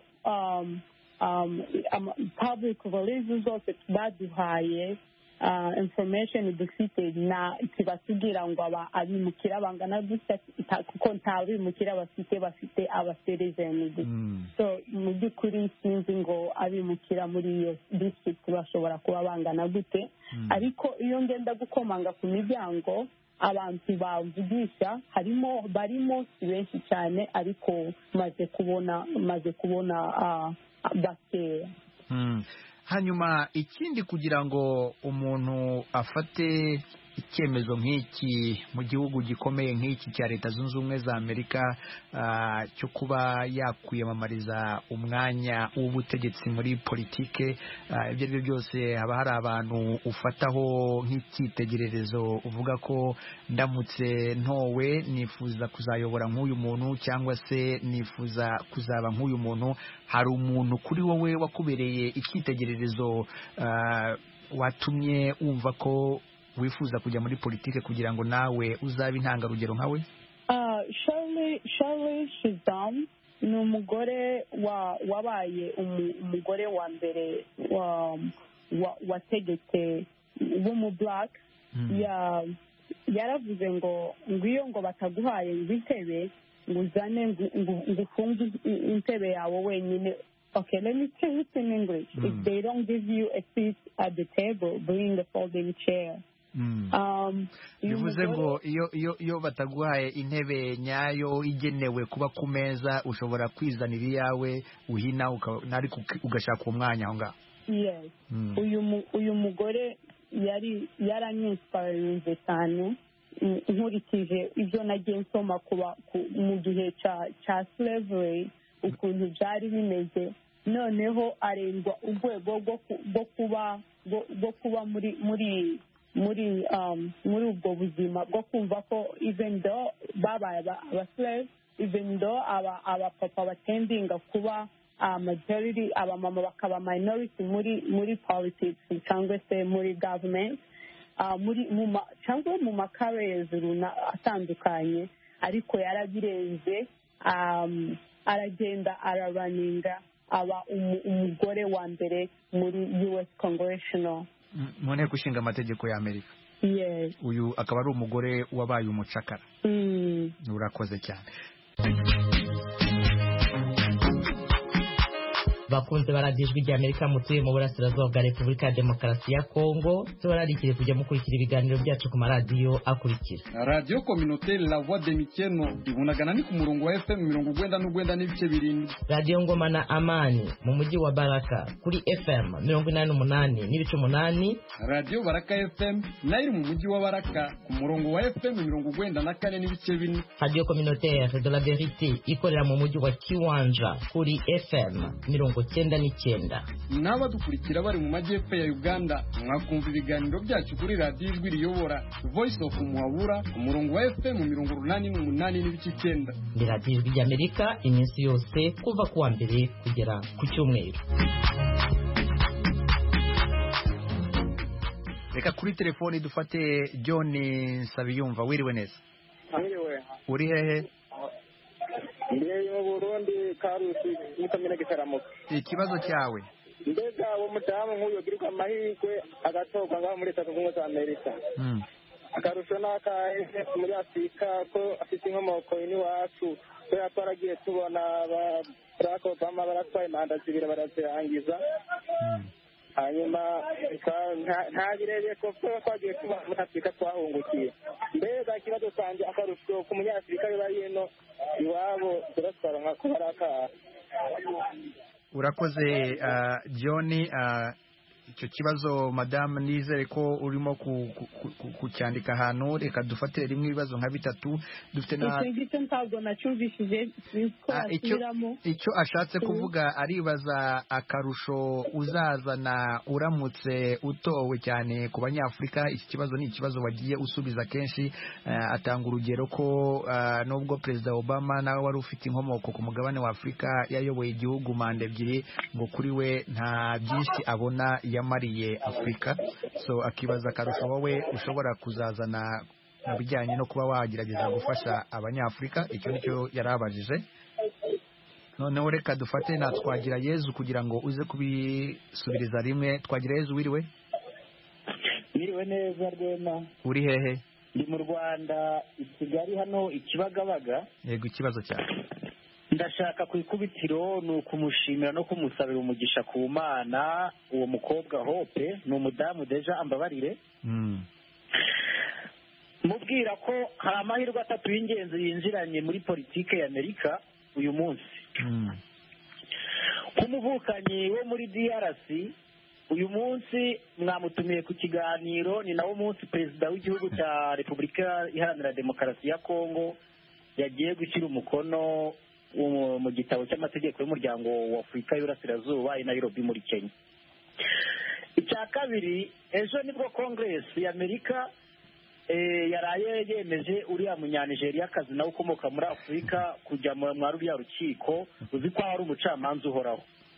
public releases zose baduhaye information dufite na kibatubwira ngo aba abimukira bangana gusa kuko nta bimukira bafite bafite abasirizeni gusa. So mu by'ukuri sinzi ngo abimukira muri iyo district bashobora kuba bangana gute, ariko iyo ngenda gukomanga ku miryango abantu bavugisha harimo barimo si benshi cyane, ariko maze kubona maze kubona bakeya. Hanyuma ikindi kugira ngo umuntu afate icyemezo nk'iki mu gihugu gikomeye nk'iki cya Leta Zunze Ubumwe za Amerika uh, cyo kuba yakwiyamamariza umwanya w'ubutegetsi muri politike, uh, ibyo byo byose haba hari abantu ufataho nk'icyitegererezo uvuga ko ndamutse ntowe nifuza kuzayobora nk'uyu muntu cyangwa se nifuza kuzaba nk'uyu muntu. Hari umuntu kuri wowe wakubereye icyitegererezo uh, watumye wumva ko wifuza kujya muri politike kugira ngo nawe uzabe intangarugero nkawe? uh, Shirley Shirley Chisholm ni umugore wa wabaye umugore wa mbere wa wategetse w'umu black. mm. ya yaravuze ngo ngwiyo ngo bataguhaye ngo intebe ngo uzane ngufunge intebe yawe wenyine. Okay, let me say it in English. mm. If they don't give you a seat at the table, bring a folding chair. bivuze ngo iyo iyo iyo bataguhaye intebe nyayo igenewe kuba ku meza ushobora kwizanira iyawe uhina ariko ugashaka umwanya aho ngaho. Yes. uyu uyu mugore yari yaranyinspirinze cyane nkurikije ibyo nagiye nsoma kuba mu gihe cya slavery ukuntu byari bimeze, noneho arengwa urwego rwo kuba rwo kuba muri muri muri um muri ubwo buzima bwo kumva ko even though babaye abaslave, even though aba abapapa batendinga kuba majority, abamama bakaba minority muri muri politics cyangwa se muri government, uh, muri mu cyangwa mu makareers atandukanye, ariko yarabirenze, um, aragenda arabaninga aba umugore wa mbere muri U S Congressional mu nteko ishinga amategeko ya Amerika. Yes. Uyu akaba ari umugore wabaye umucakara. Mm. Urakoze cyane. bakunze baradijwe rya Amerika mutuye mu burasirazuba bwa Repubulika ya Demokarasi ya Kongo, tubararikire kujya mukurikira ibiganiro byacu ku maradiyo akurikira: Radio Communautaire La Voix de Mikeno ibunagana ni ku murongo wa F M mirongo urwenda n'urwenda n'ibice birindwi. Radio Ngoma na Amani mu mujyi wa Baraka kuri F M mirongo inani n'umunani n'ibice umunani. Radio Baraka F M nayo mu mujyi wa Baraka ku murongo wa F M mirongo urwenda na kane n'ibice bine. Radio Communautaire de la Vérité ikorera mu mujyi wa Kiwanja kuri F M mirongo cyenda n'icyenda. N'abadukurikira bari mu majyepfo ya Uganda mwakumva ibiganiro byacu kuri Radio Ijwi Riyobora Voice of Muhabura ku murongo wa F M mirongo urunani n'umunani n'ibice icyenda. Ni Radio Ijwi ry'Amerika iminsi yose kuva kuwa mbere kugera ku cyumweru. reka kuri telefoni dufate John Nsabiyumva. Wiriwe neza? Wiriwe. Uri hehe? Ndi mu Burundi, Karusi, muri komine Gitaramuka. Ikibazo cyawe? Mbega uwo mudamu nk'uyu giruka amahirwe agatorwa ngaho muri Leta Zunze Ubumwe za Amerika. Akarusho n'akahe muri Afurika ko afite inkomoko iwacu, kubera ko twaragiye tubona Barack Obama baratwaye manda zibiri barazirangiza. Hanyuma nta birebeye ko twagiye tuba muri Afurika twahungukiye. Mbega ikibazo cyanjye akarusho ku munyafurika biba hino iwabo turatwara nka ko barakaha. Urakoze John. Icyo kibazo madamu nizere ko urimo kucyandika ahantu. Reka dufate rimwe ibibazo nka bitatu. Dufite na icyo ashatse kuvuga, aribaza akarusho uzazana uramutse utowe cyane ku banyafurika. Iki kibazo ni ikibazo wagiye usubiza kenshi. Atanga urugero ko nubwo Perezida Obama nawe wari ufite inkomoko ku mugabane wa Afurika yayoboye igihugu manda ebyiri, ngo kuri we nta byinshi abona yamariye Afurika. So akibaza akarusho wowe ushobora kuzazana mu bijyanye no kuba wagerageza gufasha abanyafurika. Icyo nicyo yarabajije. Noneho reka dufate na Twagirayezu kugira ngo uze kubisubiriza rimwe. Twagirayezu, wiriwe? Wiriwe neza Rwema. Uri hehe? Ndi mu Rwanda, i Kigali hano Ikibagabaga. Yego, ikibazo cyawe? Ndashaka ku ikubitiro ni ukumushimira no kumusabira umugisha ku Mana. Uwo mukobwa Hope ni umudamu deja ambabarire, mubwira ko hari amahirwe atatu y'ingenzi yinjiranye muri politike ya Amerika uyu munsi. Nk'umuvukanyi wo muri D R C, uyu munsi mwamutumiye ku kiganiro, ni nawo munsi perezida w'igihugu cya Repubulika Iharanira Demokarasi ya Kongo yagiye gushyira umukono mu gitabo cy'amategeko y'umuryango wa Afurika y'Uburasirazuba i Nairobi muri Kenya. Icya kabiri, ejo nibwo Congress ya Amerika yaraye yemeje uriya munyanigeria kazi nawe ukomoka muri Afurika kujya mu ruriya rukiko, uzi ko ari umucamanza uhoraho.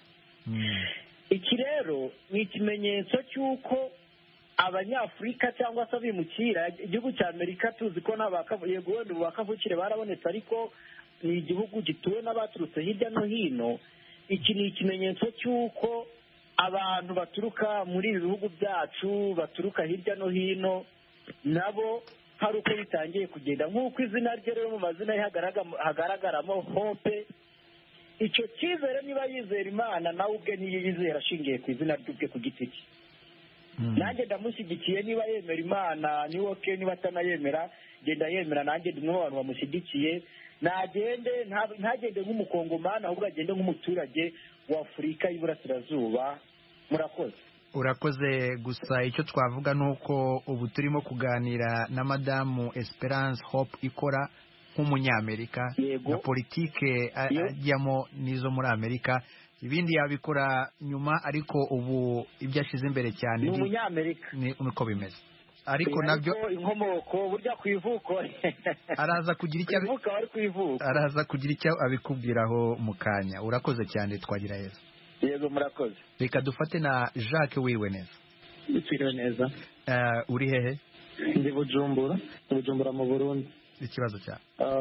Iki rero ni ikimenyetso cy'uko abanyafurika cyangwa se abimukira, igihugu cya Amerika tuzi ko yego wenda bakavukire barabonetse, ariko ni igihugu gituwe n'abaturutse hirya no hino. Iki ni ikimenyetso cy'uko abantu baturuka muri ibi bihugu byacu, baturuka hirya no hino, nabo hari uko bitangiye kugenda nk'uko izina rye rero mu mazina ye hagaragaramo Hope. Icyo cyizere niba yizera Imana, nawe ubwe ntiyizera ashingiye ku izina ry'ubwe ku giti cye. Nanjye ndamushyigikiye, niba yemera Imana ni wowe, niba atanayemera genda yemera, nanjye ndi mu bantu bamushyigikiye. Nagende ntagende nk'umukongomani, ahubwo agende nk'umuturage wa Afurika y'Iburasirazuba. Murakoze. Urakoze. Gusa icyo twavuga ni uko ubu turimo kuganira na madamu Esperance Hope ikora nk'umunyamerika, na politike ajyamo nizo muri Amerika. Ibindi yabikora nyuma, ariko ubu ibyo ashyize imbere cyane ni umunyamerika. Niko bimeze, ariko nabyo inkomoko burya ku ivuko araza kugira icyo araza kugira icyo abikubwiraho mu kanya. Urakoze cyane Twagirayezu. Yego, murakoze. Reka dufate na Jacques. Wiriwe neza? Wiriwe neza. Uri hehe? Ndi Bujumbura, Bujumbura mu Burundi. Ikibazo cyawe?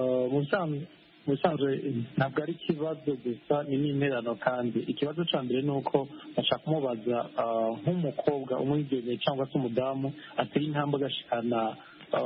Mu bisanzwe ntabwo ari ikibazo gusa, ni n'interano. Kandi ikibazo cya mbere ni uko bashaka kumubaza nk'umukobwa umwigeme cyangwa se umudamu atari intambwe agashikana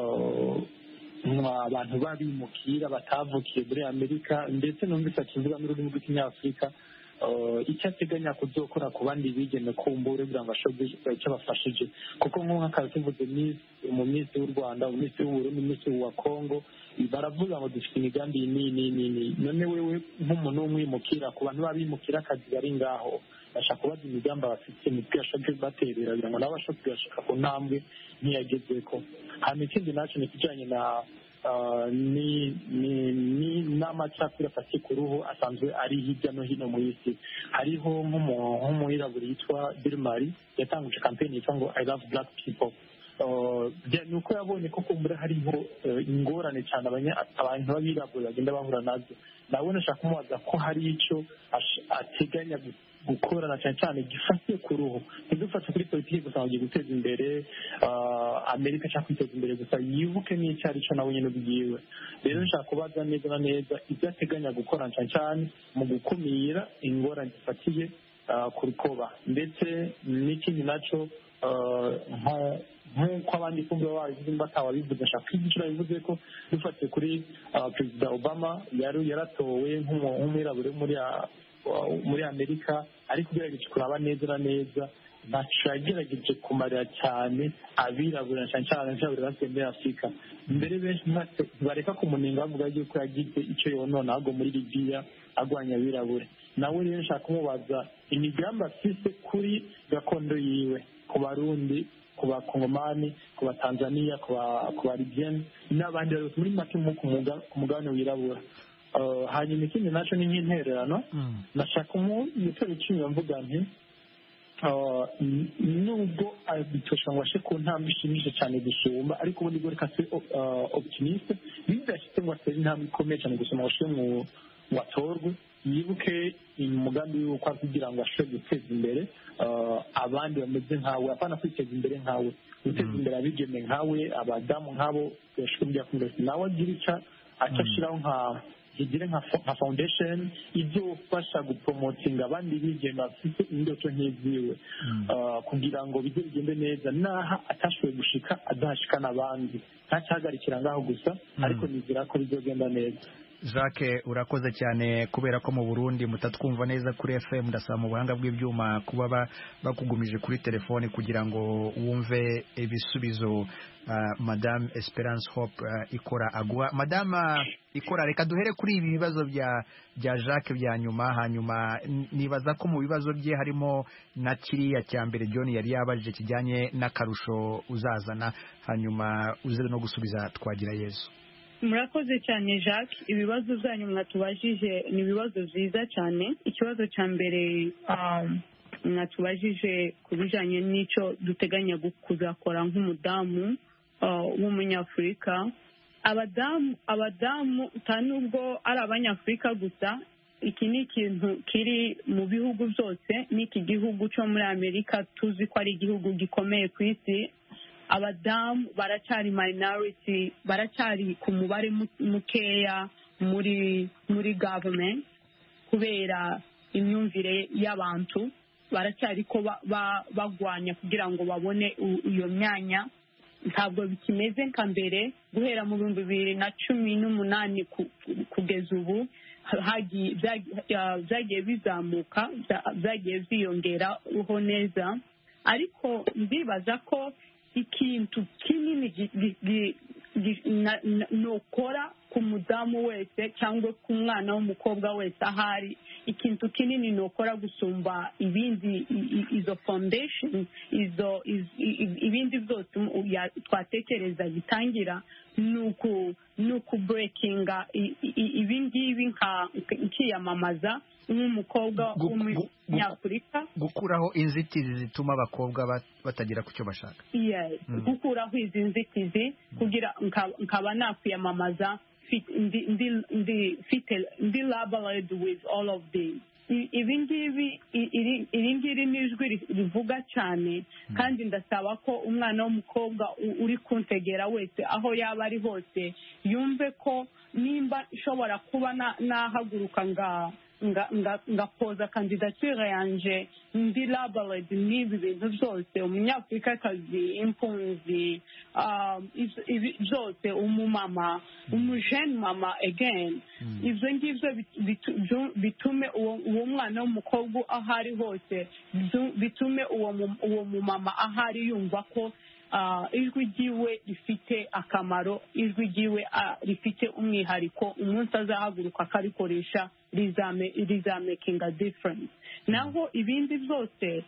abantu babimukira batavukiye muri Amerika, ndetse numvise akivuga n'ururimi rw'ikinyafurika, icyo ateganya kuzokora ku bandi bigeme kumbure kugira ngo ashobore icyo bafashije. Kuko nk'akazi tuvuze mu minsi y'u Rwanda, mu minsi y'Uburundi, mu minsi wa Kongo, baravuga ngo dufite imigambi nini nini. None wewe nk'umuntu w'umwimukira, ku bantu babimukira akazi bari ngaho, bashaka kubaza imigambi bafite mu bwashoje baterera kugira ngo nabo bashobore kugashika ku ntambwe ntiyagezeko. Hanyuma ikindi nacyo ni kijyanye na ni ni n'amacakubiri afatiye ku ruhu asanzwe ari hirya no hino mu isi. Hariho nk'umwirabura yitwa Bill Murray yatanguje kampeni yitwa ngo I love black people. Ni uko yabonye ko kumbura hariho ingorane cyane abantu b'abirabura bagenda bahura nazo. Nawe nashaka kumubaza ko hari icyo giteganya gukorana cyane cyane gifatiye ku ruhu ntidufashe kuri politiki gusa ngo ugiye guteza imbere amerika cyangwa kwiteza imbere gusa yibuke n'icyo ari cyo nawe nyine ubwiwe rero nshaka kubaza neza na neza ibyo ateganya gukorana cyane cyane mu gukumira ingorane zifatiye ku rukoba ndetse n'ikindi nacyo nk'uko abandi kumva babivuze batawabivuze nshaka kwigishura bivuze ko dufatiye kuri perezida obama yari yaratowe nk'umwirabure muri muri amerika ariko ugerageje kuraba neza na neza ntacyo yagerageje kumarira cyane abirabura cyane cyane abirabura basigaye muri afurika mbere benshi bareka kumunenga bavuga yuko yagize icyo yonona ahubwo muri libiya agwanya abirabura nawe rero nshaka kumubaza imigambi afite kuri gakondo yiwe ku barundi ku bakongomani ku batanzaniya ku baribiyeni n'abandi bose muri make ku mugabane wirabura hanyuma ikindi nacyo ni nk'intererano nashaka umutwe icumi mvuga nti nubwo abitosha ngo ashe ku ntambwe ishimishije cyane gusumba ariko ubundi bwo reka se optimiste bidashyize ngo atere intambwe ikomeye cyane gusoma ngo ashe ngo atorwe yibuke umugambi w'uko kugira ngo ashobore guteza imbere abandi bameze nkawe apana kwiteza imbere nkawe guteza imbere abigeme nkawe abadamu nk'abo bashobora kujya kumuresa nawe agira icyo acashiraho nka igire nka foundation ibyo ufasha gupromotinga abandi bigeme bafite indoto nk'iziwe kugira ngo bijye bigende neza naha atashoboye gushika adahashika n'abandi ntacyahagarikira ngaho gusa ariko nizera ko bizogenda neza. Jacques urakoze cyane kubera ko mu Burundi mutatwumva neza kuri F M ndasaba mu buhanga bw'ibyuma kuba bakugumije kuri telefone kugira ngo wumve ibisubizo uh, Madame Esperance Hope uh, ikora agwa Madame ikora reka duhere kuri ibi bibazo bya bya Jacques bya nyuma hanyuma nibaza ko mu bibazo bye harimo na kiriya cya mbere John yari yabajije kijyanye n'akarusho uzazana hanyuma uzere no gusubiza twagira Yesu. Murakoze cyane Jacques ibibazo byanyu mwatubajije ni ibibazo byiza cyane ikibazo cya mbere mwatubajije ku bijyanye n'icyo duteganya kuzakora nk'umudamu w'umunyafurika abadamu abadamu nubwo ari abanyafurika gusa iki ni ikintu kiri mu bihugu byose n'iki gihugu cyo muri Amerika tuzi ko ari igihugu gikomeye ku isi abadamu baracyari minority baracyari ku mubare mukeya muri muri government kubera imyumvire y'abantu baracyari ko bagwanya kugira ngo babone iyo myanya ntabwo bikimeze nka mbere guhera mu bihumbi bibiri na cumi n'umunani kugeza ubu byagiye bizamuka byagiye byiyongeraho neza ariko ndibaza ko ikintu kinini nokora ku mudamu wese cyangwa ku mwana w'umukobwa wese ahari ikintu kinini nokora gusumba ibindi izo foundation izo ibindi byose twatekereza bitangira nuku nuku breakinga ibingibi nkiyamamaza nk'umukobwa w'umunyafurika gukuraho inzitizi zituma abakobwa batagera ku cyo bashaka yes gukuraho izi nzitizi kugira nkaba nakwiyamamaza ndi labeled with all of this ibi ngibi iri ngiri ni ijwi rivuga cyane kandi ndasaba ko umwana w'umukobwa uri kuntegera wese aho yaba ari hose yumve ko nimba ishobora kuba nahaguruka nga ngapoza kandidatire yanje ndi labeled n'ibi bintu byose umunyafurikakazi impunzi byose umumama umujene mama again ibyo ngibyo bitume uwo mwana w'umukobwa aho ari hose bitume uwo mumama ahari yumva ko ijwi ryiwe rifite akamaro ijwi ryiwe rifite umwihariko umunsi azahaguruka akarikoresha rizamekinga difference naho ibindi byose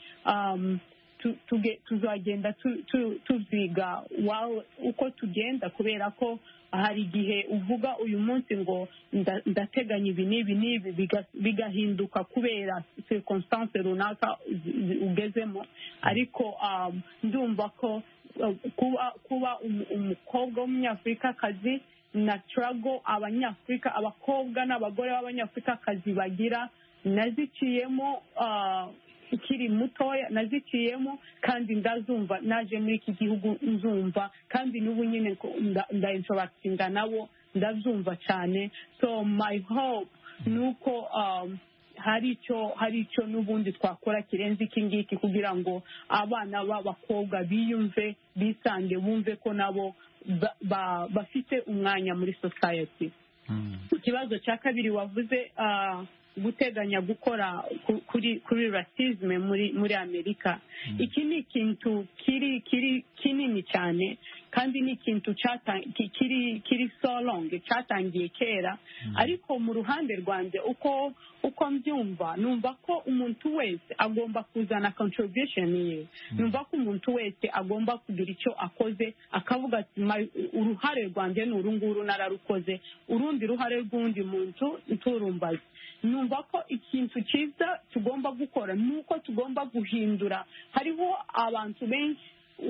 tuzagenda tuziga uko tugenda kubera ko hari igihe uvuga uyu munsi ngo ndateganya ibi n'ibi n'ibi bigahinduka kubera circumstance runaka ugezemo ariko ndumva ko kuba umukobwa w'umunyafurikakazi na turago abanyafurika abakobwa n'abagore b'abanyafurikakazi bagira naziciyemo ikiri mutoya, naziciyemo kandi ndazumva, naje muri iki gihugu nzumva, kandi n'ubu nyine ndainteractinga nabo ndazumva cyane. So my hope ni uko hari icyo hari icyo n'ubundi twakora kirenze iki ngiki kugira ngo abana b'abakobwa biyumve, bisange, bumve ko nabo bafite umwanya muri society. Ikibazo cya kabiri wavuze guteganya gukora kuri kuri racisme muri muri Amerika, iki ni ikintu kiri kiri kinini cyane kandi ni ikintu kiri kiri so long, cyatangiye kera, ariko mu ruhande rwanjye uko uko mbyumva, numva ko umuntu wese agomba kuzana contribution ye, numva ko umuntu wese agomba kugira icyo akoze, akavuga ati uruhare rwanjye ni urunguru nararukoze, urundi ruhare rw'undi muntu nturumbaze. Numva ko ikintu cyiza tugomba gukora nuko tugomba guhindura. Hariho abantu benshi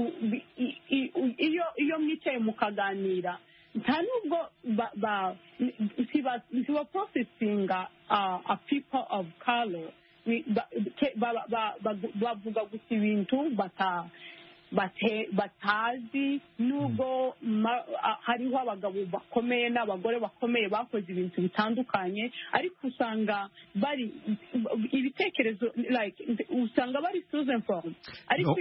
iyo iyo mwicaye mukaganira nta nubwo siba processinga a people of color, bavuga gusa ibintu bata batazi, nubwo hariho abagabo bakomeye n'abagore bakomeye bakoze ibintu bitandukanye, ariko usanga bari ibitekerezo like usanga bari chosen from, ariko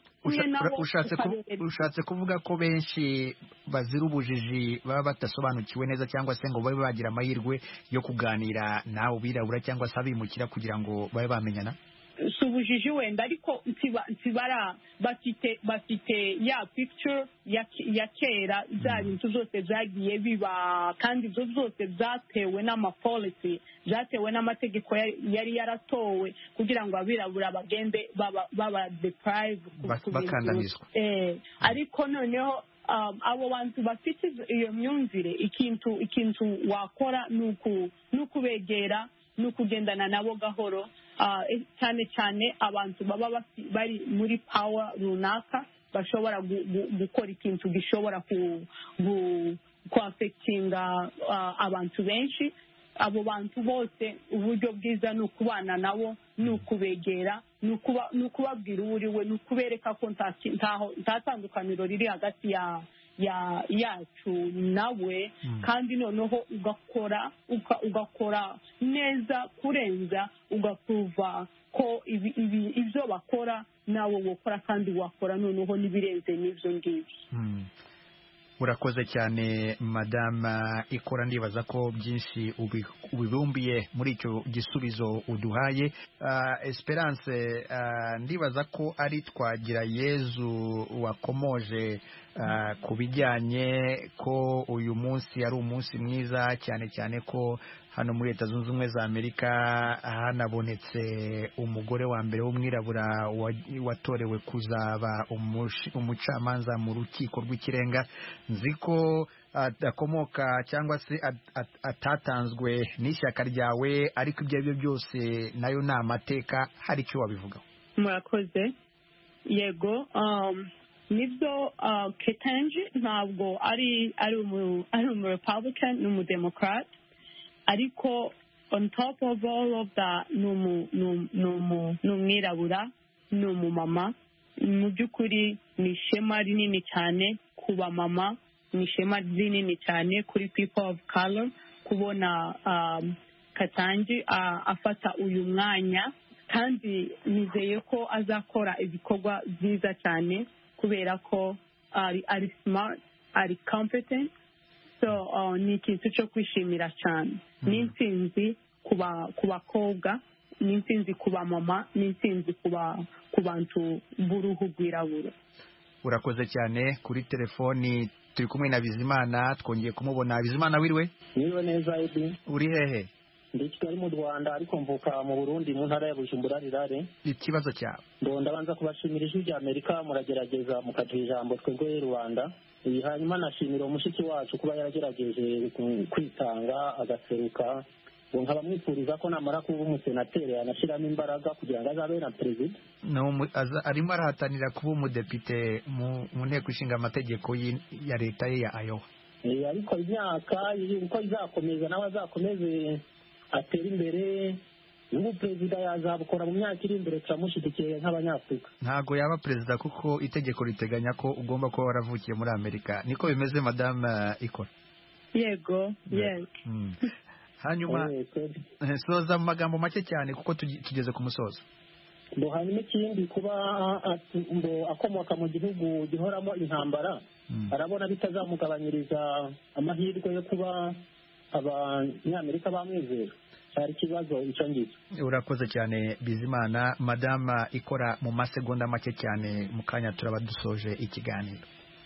ushatse kuvuga ko benshi bazira ubujiji baba batasobanukiwe neza cyangwa se ngo babe bagira amahirwe yo kuganira nawe birabura cyangwa se abimukira kugira ngo babe bamenyana. Si ubujiji wenda, ariko ntibara bafite bafite ya picture ya kera, za bintu zose zagiye biba, kandi ibyo zose byatewe n'amapolicy, byatewe n'amategeko yari yaratowe kugira ngo abirabura bagende baba deprive bakandamizwa. Ariko noneho abo bantu bafite iyo myumvire, ikintu ikintu wakora ni ukubegera, ni ukugendana nabo gahoro, cyane cyane abantu baba bari muri power runaka bashobora gukora ikintu gishobora kuafectinga abantu benshi. Abo bantu bose uburyo bwiza ni ukubana nabo, ni ukubegera, ni ukubabwira uwo uri we, ni ukubereka ko nta tandukaniro riri hagati ya ya yacu nawe, kandi noneho ugakora ugakora neza kurenza, ugapuva ko ibyo bakora nawe wokora kandi wakora noneho n'ibirenze n'ibyo ngibyo. Urakoze cyane Madame Ikora, ndibaza ko byinshi ubibumbiye muri icyo gisubizo uduhaye. Esperance, ndibaza ko ari Twagirayezu wakomoje ku bijyanye ko uyu munsi ari umunsi mwiza, cyane cyane ko hano muri Leta Zunze Ubumwe za Amerika hanabonetse umugore wa mbere w'umwirabura watorewe kuzaba umucamanza mu rukiko rw'ikirenga. Nzi ko akomoka cyangwa se atatanzwe n'ishyaka ryawe, ariko ibyo ari byo byose nayo ni amateka, hari icyo wabivugaho? Murakoze. Yego, nibyo, Ketanji ntabwo ari ari umu Republican, ni umu Democrat, ariko on top of all of that ni umwirabura, ni umumama. Mu by'ukuri ni ishema rinini cyane ku bamama, ni ishema rinini cyane kuri people of color kubona Ketanji afata uyu mwanya, kandi nizeye ko azakora ibikorwa byiza cyane kubera ko ari smart, ari competent. So ni ikintu cyo kwishimira cyane. Ni intsinzi ku bakobwa, ni intsinzi ku bamama, ni intsinzi ku bantu b'uruhu rwirabura. Urakoze cyane. Kuri telefoni turi kumwe na Bizimana, twongeye kumubona. Bizimana, wiriwe? Wiriwe neza Edi. Uri hehe? Ndi Kigali mu Rwanda, ariko mvuka mu Burundi mu ntara ya Bujumbura rirare. Ikibazo cyawe? Ndabanza kubashimira ijwi rya Amerika, muragerageza mukaduha ijambo twebwe Rwanda. Hanyuma nashimira umushiki wacu kuba yaragerageje kwitanga agaseruka. Nkaba mwifuriza ko namara kuba umusenateri yanashyiramo imbaraga kugira ngo azabe na perezida. Arimo arahatanira kuba umudepite mu nteko ishinga amategeko ya leta ye ya Iowa. Ariko imyaka uko izakomeza nawe azakomeze atera imbere, ubu perezida yazabukora mu myaka iri imbere turamushyigikiye nk'abanyafurika. Ntago yaba perezida kuko itegeko riteganya ko ugomba kuba waravukiye muri Amerika. Niko bimeze madame Ikora? Yego, yes. Hanyuma soza mu magambo make cyane kuko tugeze ku musozo. Ngo hanyuma ikindi kuba ngo akomoka mu gihugu gihoramo intambara arabona bitazamugabanyiriza amahirwe yo kuba abanyamerika bamwizera. Cyari ikibazo icyo ngicyo. Urakoze cyane Bizimana. Madama Ikora mu masegonda make cyane mu kanya turaba dusoje ikiganiro.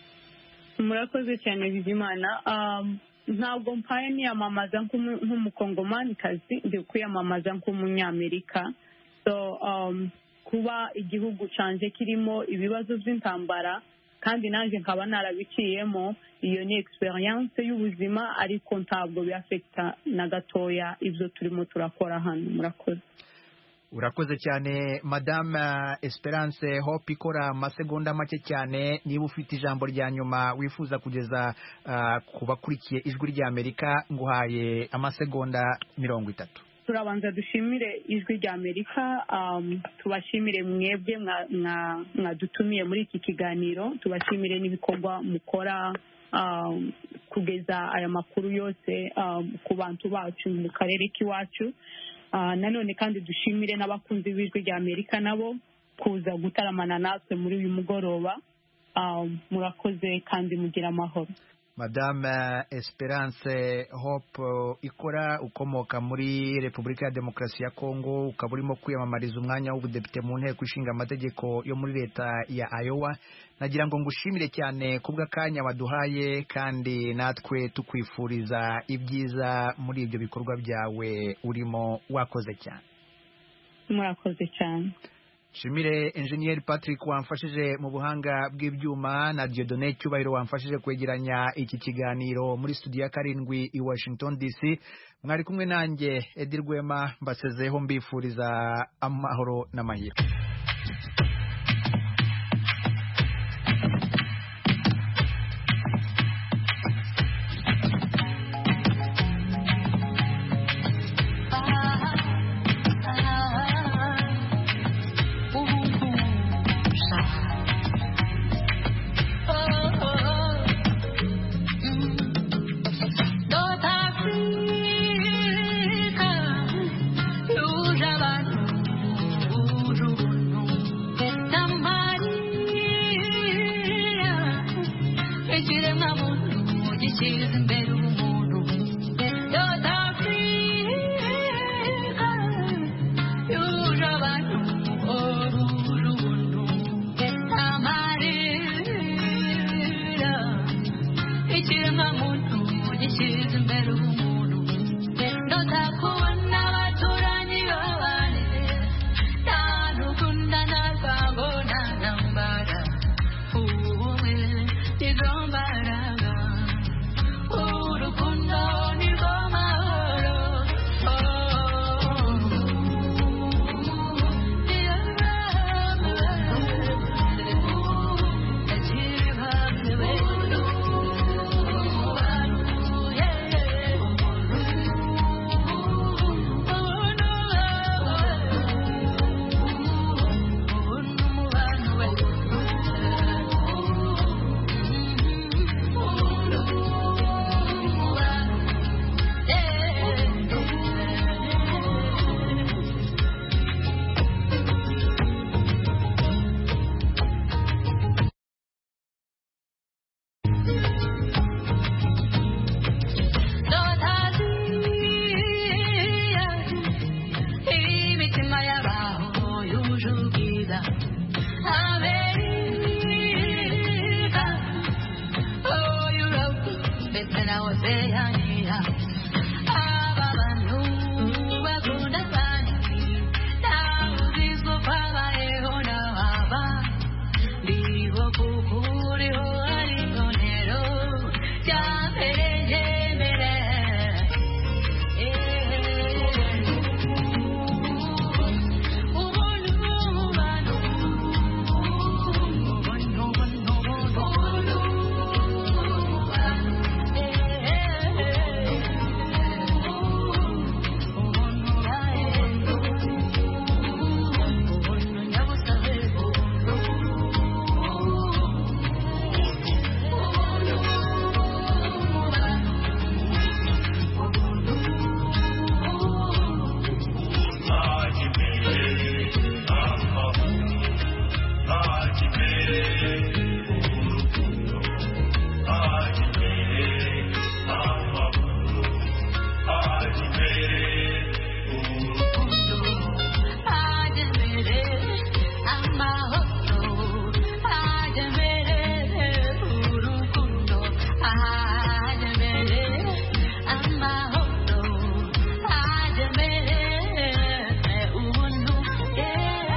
Murakoze cyane Bizimana. Ntabwo mpaye niyamamaza nk'umukongomanikazi, ndi kwiyamamaza nk'umunyamerika. So um, kuba igihugu canje kirimo ibibazo by'intambara kandi nanjye nkaba narabiciyemo, iyo ni experience y'ubuzima, ariko ntabwo biafecta na gatoya ibyo turimo turakora hano. Murakoze. Urakoze cyane Madame Esperance Hope Ikora. Masegonda make cyane, niba ufite ijambo rya nyuma wifuza kugeza uh, ku bakurikiye ijwi rya Amerika, nguhaye amasegonda mirongo itatu. Turabanza dushimire ijwi rya Amerika, um, tubashimire mwebwe mwadutumiye muri iki kiganiro, tubashimire n'ibikorwa mukora um, kugeza aya makuru yose um, ku bantu bacu mu karere k'iwacu. Uh, nanone kandi dushimire n'abakunzi b'ijwi rya Amerika nabo kuza gutaramana natwe muri uyu mugoroba. Um, murakoze kandi mugira amahoro. Madame Esperance Hope Ikora, ukomoka muri Repubulika ya Demokarasi ya Kongo, ukaba urimo kwiyamamariza umwanya w'ubudepite mu nteko ishinga amategeko yo muri leta ya Iowa. Nagira ngo ngushimire cyane kubw'akanya waduhaye, kandi natwe tukwifuriza ibyiza muri ibyo bikorwa byawe urimo. Wakoze cyane. Murakoze cyane. Shimire Engineer Patrick wamfashije mu buhanga bw'ibyuma, na Dieudonné Cyubahiro wamfashije kwegeranya iki kiganiro muri studio ya karindwi i Washington D C. Mwari kumwe nanjye Edi Rwema, mbasezeho mbifuriza amahoro n'amahirwe.